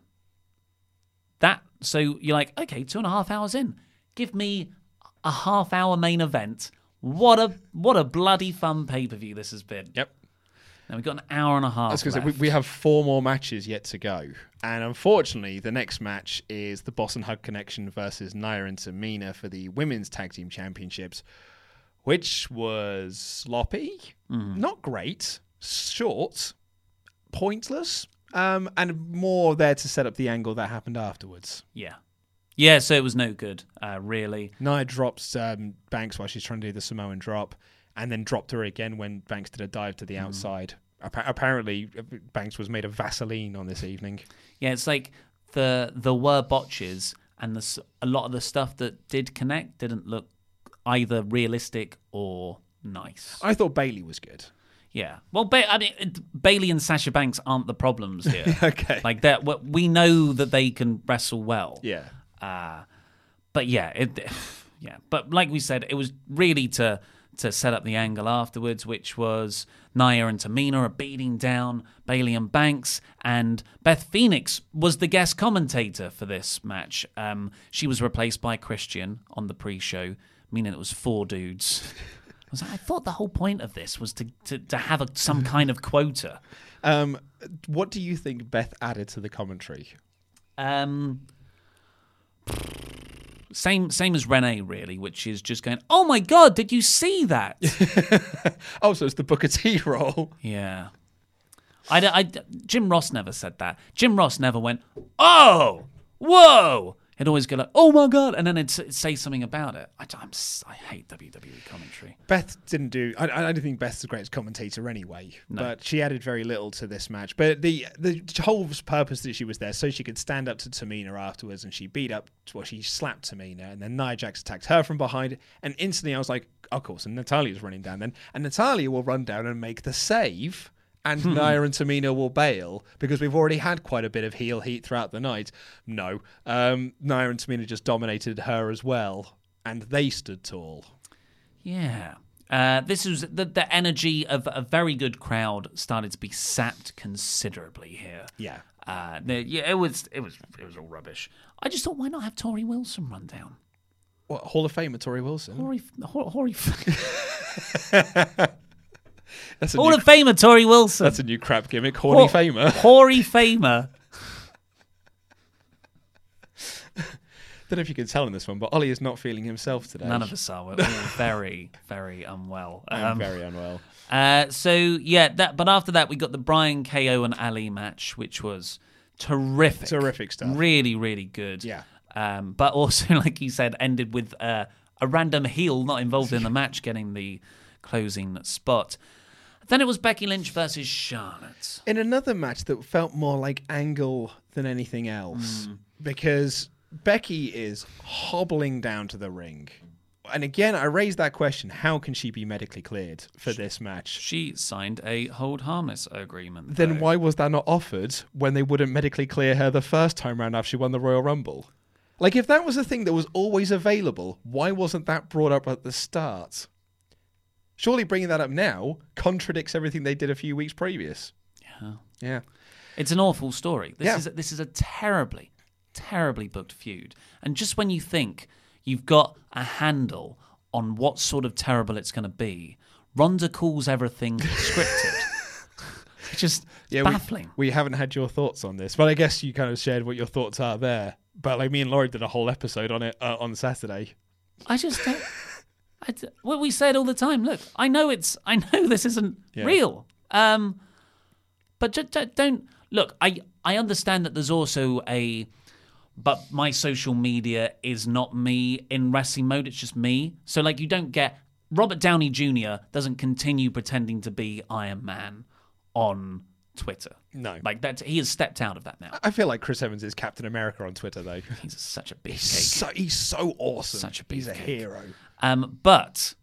So you're like, okay, 2.5 hours in. Give me a half-hour main event. What a bloody fun pay-per-view this has been. Yep. Now we've got an hour and a half. I was going to say, we have 4 more matches yet to go. And unfortunately, the next match is the Boss and Hug Connection versus Nia and Tamina for the Women's Tag Team Championships, which was sloppy, not great, short, pointless, and more there to set up the angle that happened afterwards. Yeah, so it was no good, really. Nia drops Banks while she's trying to do the Samoan drop, and then dropped her again when Banks did a dive to the outside. Apparently, Banks was made of Vaseline on this evening. Yeah, it's like there were botches, and a lot of the stuff that did connect didn't look either realistic or nice. I thought Bayley was good. Yeah. Well, Bayley and Sasha Banks aren't the problems here. Okay. Like that, we know that they can wrestle well. Yeah. But yeah, But like we said, it was really to set up the angle afterwards, which was Nia and Tamina are beating down Bayley and Banks, and Beth Phoenix was the guest commentator for this match. She was replaced by Christian on the pre-show, meaning it was 4 dudes. I thought the whole point of this was to have some kind of quota. What do you think Beth added to the commentary? Same as Renee, really, which is just going, oh my God, did you see that? Oh, so it's the Booker T role. Yeah. Jim Ross never said that. Jim Ross never went, oh, whoa. He'd always go like, oh my God, and then it'd say something about it. I hate WWE commentary. Beth didn't do... I don't think Beth's the greatest commentator anyway, but she added very little to this match. But the whole purpose that she was there, so she could stand up to Tamina afterwards, and she she slapped Tamina, and then Nia Jax attacked her from behind, and instantly I was like, of course, and Natalia's running down then, and Natalya will run down and make the save, and Nia and Tamina will bail, because we've already had quite a bit of heel heat throughout the night. No. Nia and Tamina just dominated her as well, and they stood tall. Yeah. This was the energy of a very good crowd started to be sapped considerably here. Yeah. It was all rubbish. I just thought, why not have Tori Wilson run down? What, Hall of Famer Tori Wilson? Hall That's of Famer Tori Wilson. That's a new crap gimmick. Horny Famer. Hoary Famer. Don't know if you can tell in this one, but Ollie is not feeling himself today. None of us are. We're all very, very unwell. I'm very unwell. But after that, we got the Brian KO and Ali match, which was terrific. Terrific stuff. Really, really good. Yeah. But also, like you said, ended with a random heel not involved in the match getting the closing spot. Then it was Becky Lynch versus Charlotte. In another match that felt more like Angle than anything else. Because Becky is hobbling down to the ring. And again, I raised that question, how can she be medically cleared for this match? She signed a hold harmless agreement. Then why was that not offered when they wouldn't medically clear her the first time round after she won the Royal Rumble? Like, if that was a thing that was always available, why wasn't that brought up at the start? Surely bringing that up now contradicts everything they did a few weeks previous. Yeah. It's an awful story. This is a terribly, terribly booked feud. And just when you think you've got a handle on what sort of terrible it's going to be, Ronda calls everything scripted. It's just baffling. We haven't had your thoughts on this, but I guess you kind of shared what your thoughts are there. But like me and Laurie did a whole episode on it on Saturday. I just don't. Well, we say it all the time. Look, I know this isn't real. But just don't look. I understand that there's also but my social media is not me in wrestling mode. It's just me. So like, you don't get Robert Downey Jr. doesn't continue pretending to be Iron Man on Twitter. No, like that. He has stepped out of that now. I feel like Chris Evans is Captain America on Twitter, though. He's such a big cake. He's so awesome. Such a big He's a hero. But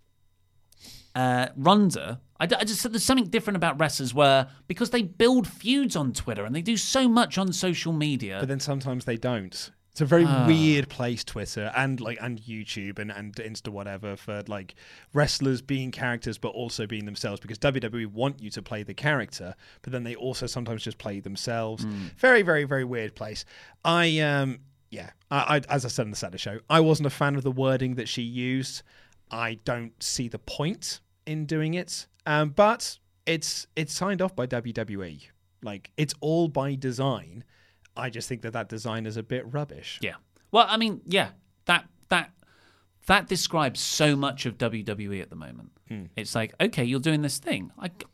Ronda, I just said there's something different about wrestlers where, because they build feuds on Twitter and they do so much on social media. But then sometimes they don't. It's a very weird place, Twitter and YouTube and Insta, whatever, for like wrestlers being characters but also being themselves, because WWE want you to play the character, but then they also sometimes just play themselves. Very, very, very weird place. I as I said in the Saturday show, I wasn't a fan of the wording that she used. I don't see the point in doing it, but it's signed off by WWE. Like, it's all by design. I just think that design is a bit rubbish. Yeah. Well, I mean, yeah, that describes so much of WWE at the moment. It's like, okay, you're doing this thing.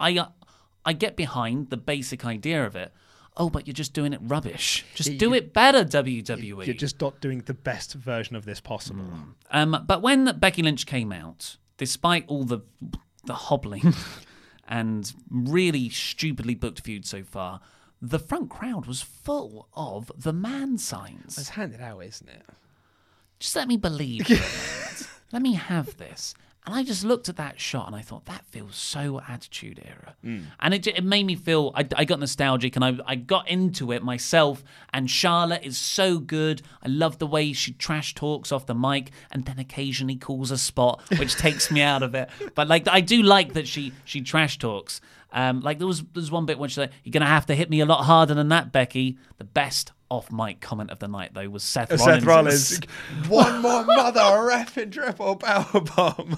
I get behind the basic idea of it. Oh, but you're just doing it rubbish. Just do it better, WWE. You're just not doing the best version of this possible. But when Becky Lynch came out, despite all the hobbling and really stupidly booked feud so far, the front crowd was full of the man signs. It's handed out, isn't it? Just let me believe for a minute. Let me have this. And I just looked at that shot and I thought, that feels so Attitude Era. And it made me feel, I got nostalgic and I got into it myself. And Charlotte is so good. I love the way she trash talks off the mic and then occasionally calls a spot, which takes me out of it. But like, I do like that she trash talks. Like there's one bit when she's like, "You're going to have to hit me a lot harder than that, Becky." The best off-mic comment of the night, though, was Seth Rollins. One more mother effing triple powerbomb.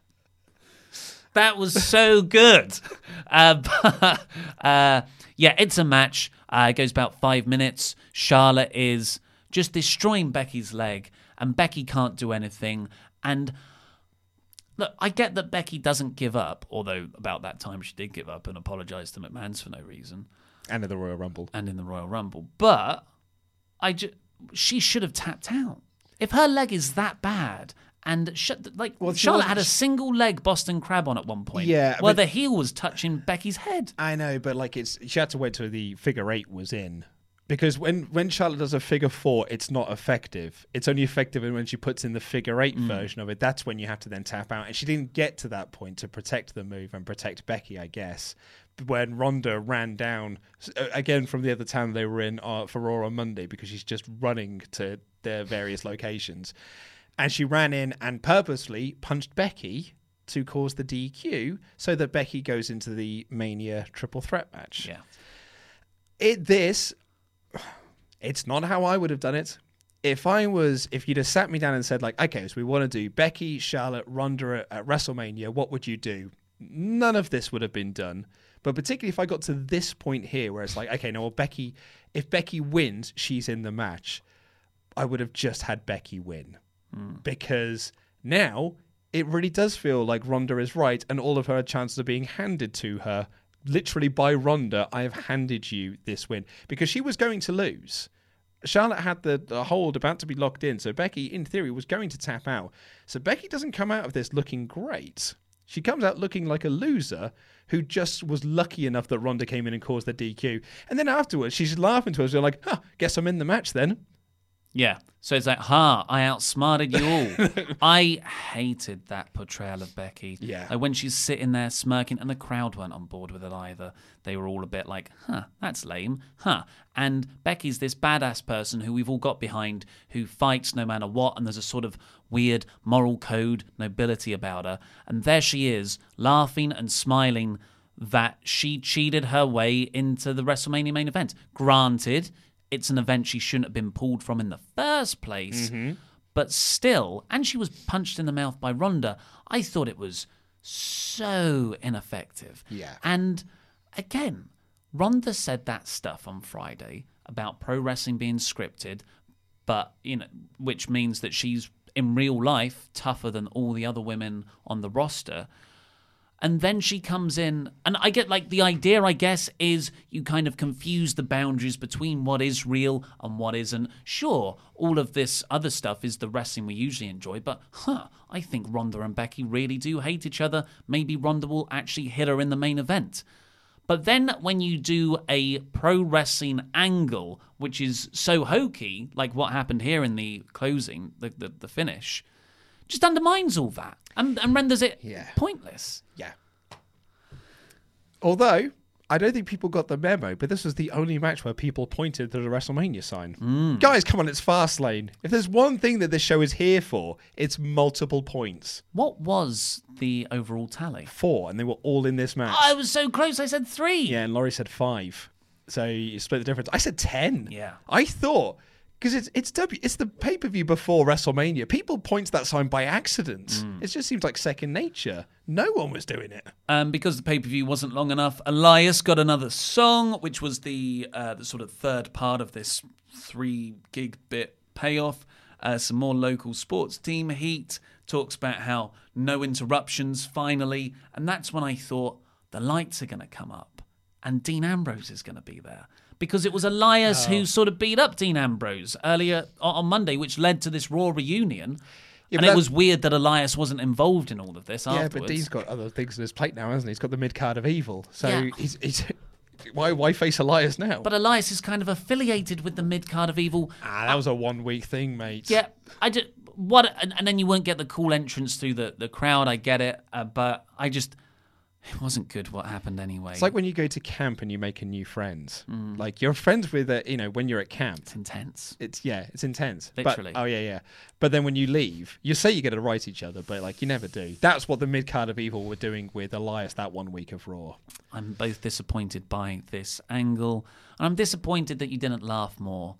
That was so good. Yeah, it's a match. It goes about 5 minutes. Charlotte is just destroying Becky's leg, and Becky can't do anything. And look, I get that Becky doesn't give up, although about that time she did give up and apologise to McMahon's for no reason. And in the Royal Rumble. But she should have tapped out. If her leg is that bad, and Charlotte had a single leg Boston Crab on at one point, where the heel was touching Becky's head. I know, but like she had to wait till the figure 8 was in. Because when Charlotte does a figure 4, it's not effective. It's only effective when she puts in the figure 8 version of it. That's when you have to then tap out. And she didn't get to that point to protect the move and protect Becky, I guess. When Ronda ran down, again, from the other town they were in for Raw on Monday, because she's just running to their various locations. And she ran in and purposely punched Becky to cause the DQ so that Becky goes into the Mania triple threat match. Yeah. It's not how I would have done it. If you'd have sat me down and said, like, okay, so we want to do Becky, Charlotte, Ronda at WrestleMania, what would you do? None of this would have been done. But particularly if I got to this point here where it's like, okay, no, well, if Becky wins, she's in the match, I would have just had Becky win. Because now it really does feel like Ronda is right and all of her chances are being handed to her. Literally by Ronda, I have handed you this win. Because she was going to lose. Charlotte had the hold about to be locked in, so Becky, in theory, was going to tap out. So Becky doesn't come out of this looking great. She comes out looking like a loser who just was lucky enough that Ronda came in and caused the DQ. And then afterwards, she's laughing to us. They're like, guess I'm in the match then. Yeah. So it's like, I outsmarted you all. I hated that portrayal of Becky. Yeah. Like when she's sitting there smirking, and the crowd weren't on board with it either. They were all a bit like, that's lame. And Becky's this badass person who we've all got behind, who fights no matter what, and there's a sort of weird moral code, nobility about her. And there she is, laughing and smiling that she cheated her way into the WrestleMania main event. Granted, it's an event she shouldn't have been pulled from in the first place, but still, and she was punched in the mouth by Ronda, I thought it was so ineffective. Yeah. And again, Ronda said that stuff on Friday about pro wrestling being scripted, but, which means that she's in real life tougher than all the other women on the roster. And then she comes in, and I get the idea, I guess, is you kind of confuse the boundaries between what is real and what isn't. Sure, all of this other stuff is the wrestling we usually enjoy, but I think Ronda and Becky really do hate each other. Maybe Ronda will actually hit her in the main event. But then when you do a pro wrestling angle, which is so hokey, like what happened here in the closing, the finish, just undermines all that and renders it pointless. Yeah. Although, I don't think people got the memo, but this was the only match where people pointed to the WrestleMania sign. Guys, come on, it's Fastlane. If there's one thing that this show is here for, it's multiple points. What was the overall tally? 4, and they were all in this match. I was so close, I said 3. Yeah, and Laurie said 5. So you split the difference. I said 10. Yeah. I thought... Because it's the pay-per-view before WrestleMania. People point to that sign by accident. It just seems like second nature. No one was doing it. Because the pay-per-view wasn't long enough, Elias got another song, which was the sort of third part of this 3 gig-bit payoff. Some more local sports team heat. Talks about how no interruptions, finally. And that's when I thought the lights are going to come up and Dean Ambrose is going to be there. Because it was Elias who sort of beat up Dean Ambrose earlier on Monday, which led to this Raw reunion. Yeah, and it was weird that Elias wasn't involved in all of this afterwards. Yeah, but Dean's got other things on his plate now, hasn't he? He's got the mid-card of evil. So he's why face Elias now? But Elias is kind of affiliated with the mid-card of evil. That was a 1-week thing, mate. Yeah, and then you won't get the cool entrance through the crowd, I get it, but it wasn't good what happened anyway. It's like when you go to camp and you make a new friend. Like you're friends with, when you're at camp. It's intense. It's intense. Literally. But, But then when you leave, you say you're going to write each other, but you never do. That's what the mid-card of evil were doing with Elias that 1 week of Raw. I'm both disappointed by this angle, and I'm disappointed that you didn't laugh more.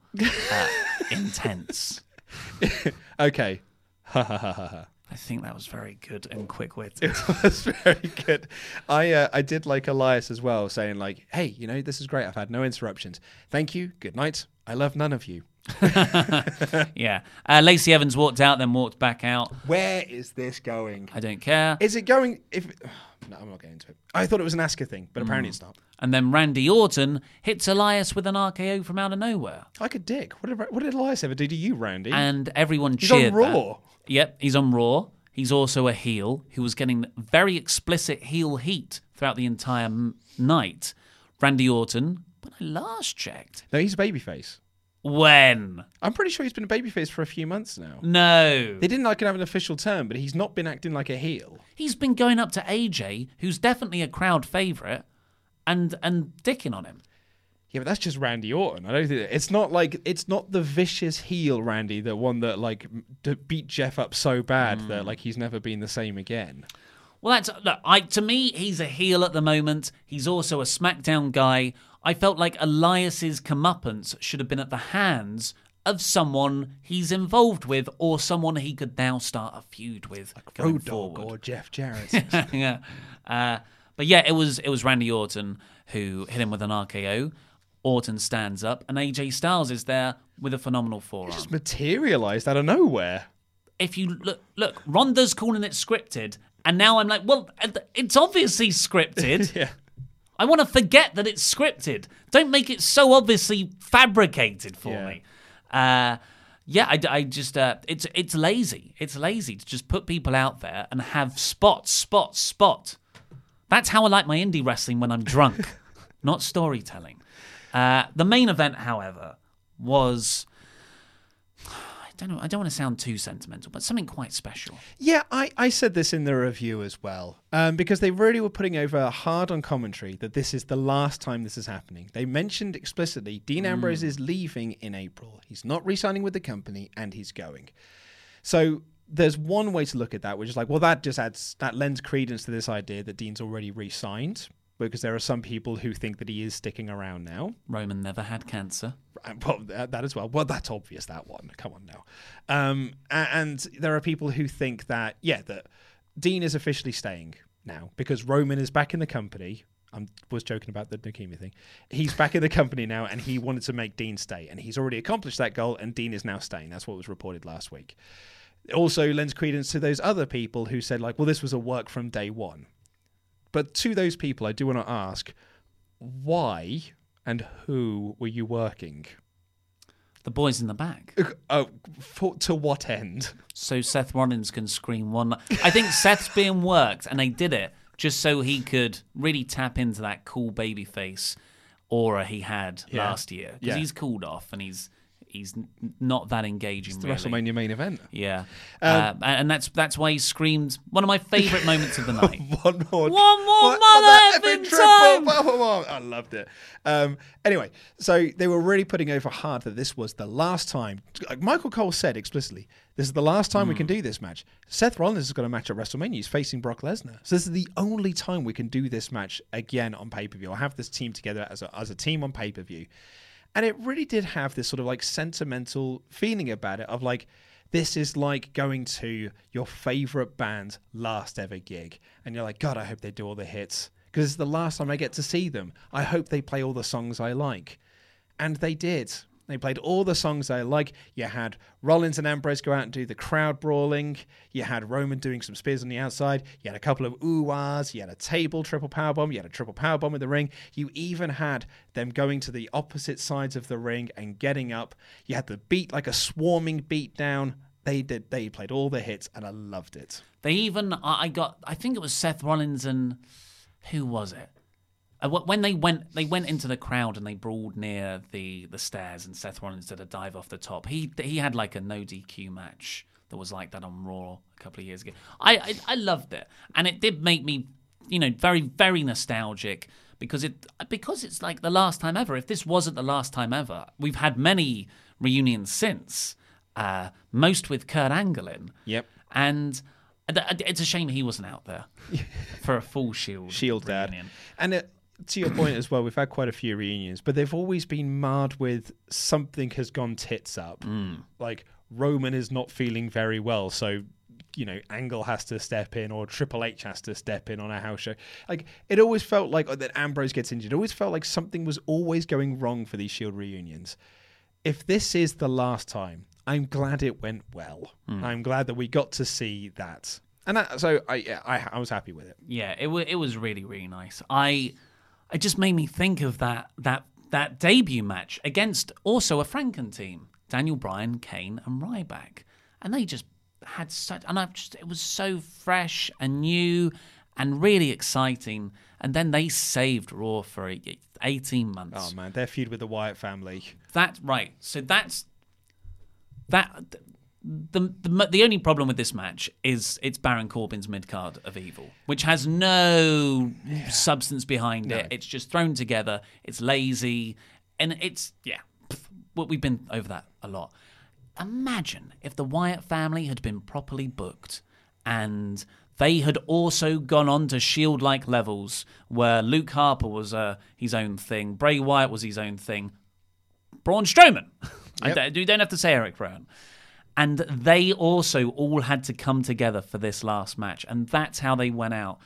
Intense. Okay. Ha ha ha ha ha. I think that was very good and quick-witted. It was very good. I did like Elias as well, saying hey, this is great. I've had no interruptions. Thank you. Good night. I love none of you. Yeah. Lacey Evans walked out, then walked back out. Where is this going? I don't care. Is it going... No, I'm not getting into it. I thought it was an Asuka thing, but apparently it's not. And then Randy Orton hits Elias with an RKO from out of nowhere. Like a dick. What did Elias ever do to you, Randy? And everyone He's cheered on Raw. That. Yep, he's on Raw. He's also a heel who was getting very explicit heel heat throughout the entire night. Randy Orton, when I last checked... No, he's a babyface. When? I'm pretty sure he's been a babyface for a few months now. No. They didn't have an official term, but he's not been acting like a heel. He's been going up to AJ, who's definitely a crowd favourite, and dicking on him. Yeah, but that's just Randy Orton. I don't think it's not the vicious heel Randy, the one that beat Jeff up so bad that he's never been the same again. Well, to me, he's a heel at the moment. He's also a SmackDown guy. I felt like Elias's comeuppance should have been at the hands of someone he's involved with, or someone he could now start a feud with, like Road Dogg or Jeff Jarrett. Yeah, but yeah, it was Randy Orton who hit him with an RKO. Orton stands up, and AJ Styles is there with a phenomenal forearm. It just materialised out of nowhere. If you look, Ronda's calling it scripted, and now I'm like, well, it's obviously scripted. Yeah. I want to forget that it's scripted. Don't make it so obviously fabricated for me. I just it's lazy. It's lazy to just put people out there and have spot. That's how I like my indie wrestling when I'm drunk, not storytelling. The main event, however, was don't know. I don't want to sound too sentimental, but something quite special. Yeah, I said this in the review as well, because they really were putting over hard on commentary that this is the last time this is happening. They mentioned explicitly Dean Ambrose is leaving in April. He's not re-signing with the company, and he's going. So there's one way to look at that, which is like, well, that lends credence to this idea that Dean's already re-signed, because there are some people who think that he is sticking around now. Roman never had cancer. Well, that as well. Well, that's obvious, that one. Come on now. And there are people who think that, that Dean is officially staying now because Roman is back in the company. I was joking about the Nakimi thing. He's back in the company now, and he wanted to make Dean stay. And he's already accomplished that goal, and Dean is now staying. That's what was reported last week. It also lends credence to those other people who said, like, well, this was a work from day one. But to those people, I do want to ask, why and who were you working? The boys in the back. Oh, to what end? So Seth Rollins can scream one. I think Seth's being worked, and they did it just so he could really tap into that cool babyface aura he had last year. Because he's cooled off, and he's not that engaging. It's the really. WrestleMania main event. Yeah, and that's why he screamed one of my favourite moments of the night. One more mother effing time! I loved it. Anyway, so they were really putting over hard that this was the last time. Like Michael Cole said explicitly, this is the last time we can do this match. Seth Rollins has got a match at WrestleMania. He's facing Brock Lesnar. So this is the only time we can do this match again on pay-per-view. I'll have this team together as a team on pay-per-view. And it really did have this sort of like sentimental feeling about it of like, this is like going to your favorite band's last ever gig. And you're like, God, I hope they do all the hits because it's the last time I get to see them. I hope they play all the songs I like. And they did. They played all the songs I like. You had Rollins and Ambrose go out and do the crowd brawling. You had Roman doing some spears on the outside. You had a couple of ooh-ahs. You had a table triple powerbomb. You had a triple powerbomb in the ring. You even had them going to the opposite sides of the ring and getting up. You had the beat, like a swarming beat down. They played all the hits, and I loved it. They even, I think it was Seth Rollins and, who was it? When they went into the crowd and they brawled near the stairs, and Seth Rollins did a dive off the top. He had like a no DQ match that was like that on Raw a couple of years ago. I loved it, and it did make me, very very nostalgic because it's like the last time ever. If this wasn't the last time ever, we've had many reunions since, most with Kurt Angle in. Yep, and it's a shame he wasn't out there for a full Shield reunion. Dad, and to your point as well, we've had quite a few reunions, but they've always been marred with something has gone tits up. Like Roman is not feeling very well, so Angle has to step in, or Triple H has to step in on a house show. Like it always felt like that Ambrose gets injured. It always felt like something was always going wrong for these Shield reunions. If this is the last time, I'm glad it went well. I'm glad that we got to see that, and I was happy with it. Yeah, it was really really nice. It just made me think of that debut match against also a Franken team, Daniel Bryan, Kane, and Ryback, and they just had such, and it was so fresh and new and really exciting. And then they saved Raw for 18 months. Oh man, their feud with the Wyatt family. That's right. So that's that. The only problem with this match is it's Baron Corbin's mid-card of Evil, which has no substance behind it. It's just thrown together. It's lazy. And we've been over that a lot. Imagine if the Wyatt family had been properly booked and they had also gone on to Shield-like levels where Luke Harper was his own thing, Bray Wyatt was his own thing, Braun Strowman. Yep. You don't have to say Eric Rowan. And they also all had to come together for this last match. And that's how they went out.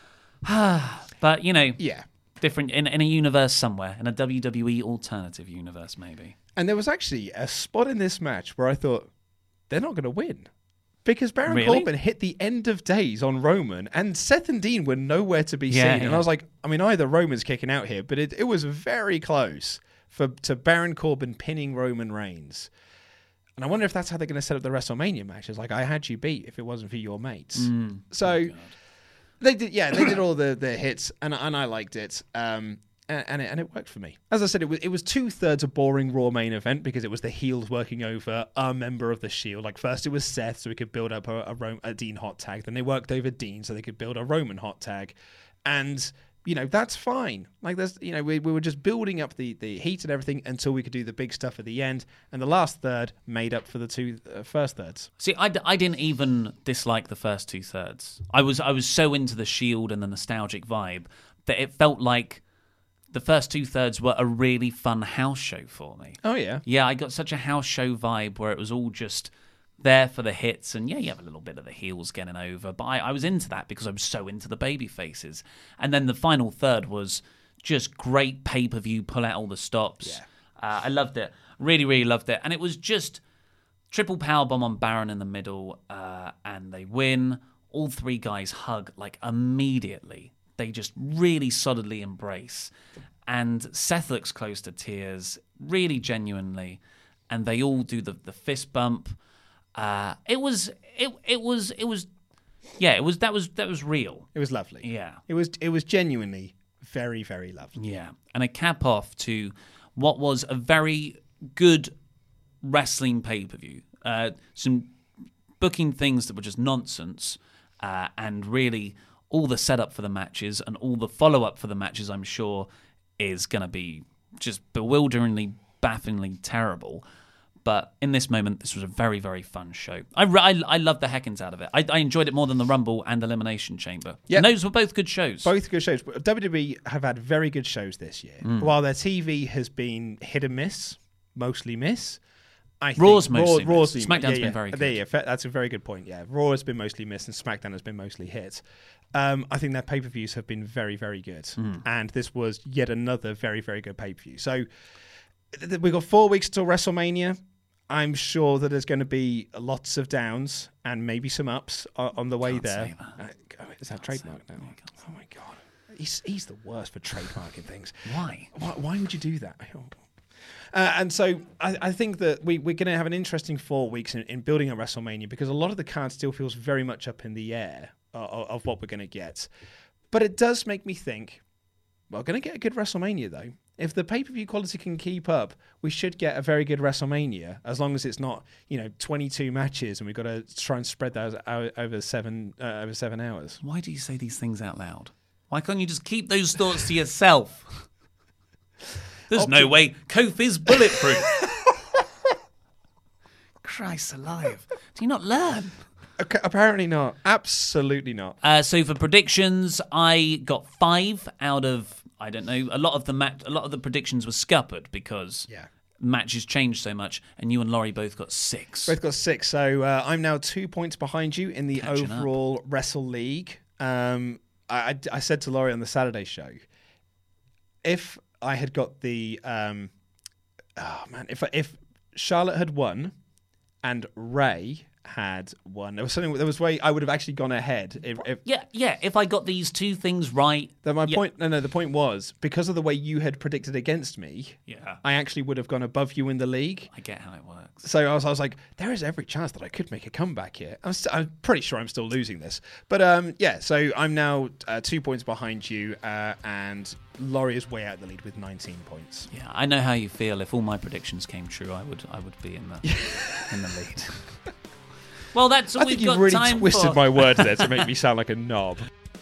But, different in a universe somewhere, in a WWE alternative universe, maybe. And there was actually a spot in this match where I thought, they're not going to win. Because Baron Corbin hit the end of days on Roman, and Seth and Dean were nowhere to be seen. Yeah. And I was like, either Roman's kicking out here, but it was very close to Baron Corbin pinning Roman Reigns. And I wonder if that's how they're going to set up the WrestleMania match. It's like, I had you beat if it wasn't for your mates. So they did all the hits, and I liked it. and it worked for me. As I said, it was 2/3 a boring Raw main event because it was the heels working over a member of the Shield. Like first it was Seth, so we could build up a Dean hot tag. Then they worked over Dean, so they could build a Roman hot tag, and that's fine. Like there's, we were just building up the heat and everything until we could do the big stuff at the end, and the last third made up for the two first thirds. See, I didn't even dislike the first 2/3. I was so into the Shield and the nostalgic vibe that it felt like the first 2/3 were a really fun house show for me. Oh yeah, yeah. I got such a house show vibe where it was all just there for the hits, and you have a little bit of the heels getting over, but I was into that because I was so into the baby faces. And then the final third was just great pay-per-view, pull out all the stops. Yeah. I loved it, really, really loved it. And it was just triple powerbomb on Baron in the middle, and they win. All three guys hug like immediately. They just really solidly embrace, and Seth looks close to tears, really genuinely, and they all do the fist bump. It was real. It was lovely. Yeah. It was genuinely very, very lovely. Yeah. And a cap off to what was a very good wrestling pay-per-view. Some booking things that were just nonsense, and really all the setup for the matches and all the follow-up for the matches, I'm sure, is going to be just bewilderingly, bafflingly terrible. But in this moment, this was a very, very fun show. I loved the heckins out of it. I enjoyed it more than the Rumble and Elimination Chamber. Yeah. And those were both good shows. Both good shows. WWE have had very good shows this year. While their TV has been hit and miss, mostly miss. Raw's mostly miss. SmackDown's been very good. Yeah, that's a very good point. Yeah, Raw has been mostly missed and SmackDown has been mostly hit. I think their pay-per-views have been very, very good. And this was yet another very, very good pay-per-view. So we've got 4 weeks till WrestleMania. I'm sure that there's going to be lots of downs and maybe some ups on the way there. Is that trademark now? Oh my God. He's the worst for trademarking things. Why? Why would you do that? And so I think that we're going to have an interesting 4 weeks in building a WrestleMania, because a lot of the card still feels very much up in the air of what we're going to get. But it does make me think, we're going to get a good WrestleMania though. If the pay-per-view quality can keep up, we should get a very good WrestleMania, as long as it's not, 22 matches and we've got to try and spread those out over 7 hours. Why do you say these things out loud? Why can't you just keep those thoughts to yourself? There's no way Kofi's bulletproof. Christ alive. Do you not learn? Okay, apparently not. Absolutely not. So for predictions, I got 5 out of, I don't know, a lot of the predictions were scuppered because matches changed so much, and you and Laurie both got 6. Both got 6. So I'm now 2 points behind you in the overall Wrestle League. I said to Laurie on the Saturday show, if I had got the if Charlotte had won and Ray had won, there was way I would have actually gone ahead. If I got these 2 things right. Then the point was, because of the way you had predicted against me, I actually would have gone above you in the league. I get how it works. So I was like, there is every chance that I could make a comeback here. I'm pretty sure I'm still losing this, but so I'm now 2 points behind you, and Laurie is way out of the lead with 19 points. Yeah, I know how you feel. If all my predictions came true, I would be in the in the lead. Well, that's all we've got time for. I think you've really twisted my words there to make me sound like a knob.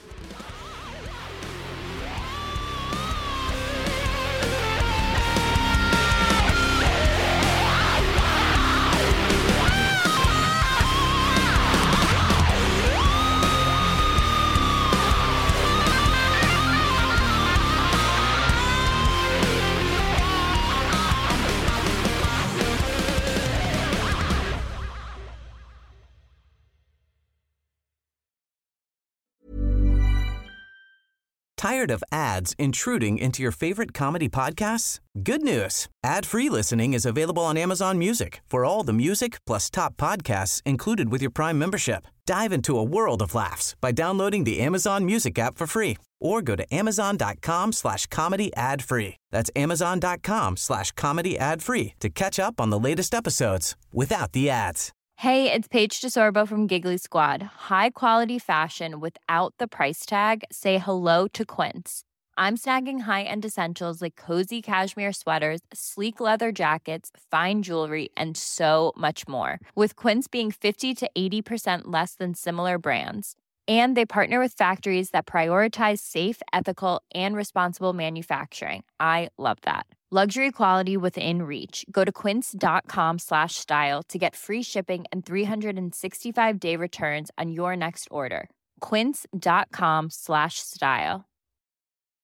Tired of ads intruding into your favorite comedy podcasts? Good news. Ad-free listening is available on Amazon Music for all the music plus top podcasts included with your Prime membership. Dive into a world of laughs by downloading the Amazon Music app for free or go to amazon.com/comedy ad-free. That's amazon.com/comedy ad-free to catch up on the latest episodes without the ads. Hey, it's Paige DeSorbo from Giggly Squad. High quality fashion without the price tag. Say hello to Quince. I'm snagging high-end essentials like cozy cashmere sweaters, sleek leather jackets, fine jewelry, and so much more. With Quince being 50 to 80% less than similar brands. And they partner with factories that prioritize safe, ethical, and responsible manufacturing. I love that. Luxury quality within reach. Go to quince.com/style to get free shipping and 365-day returns on your next order. Quince.com/style.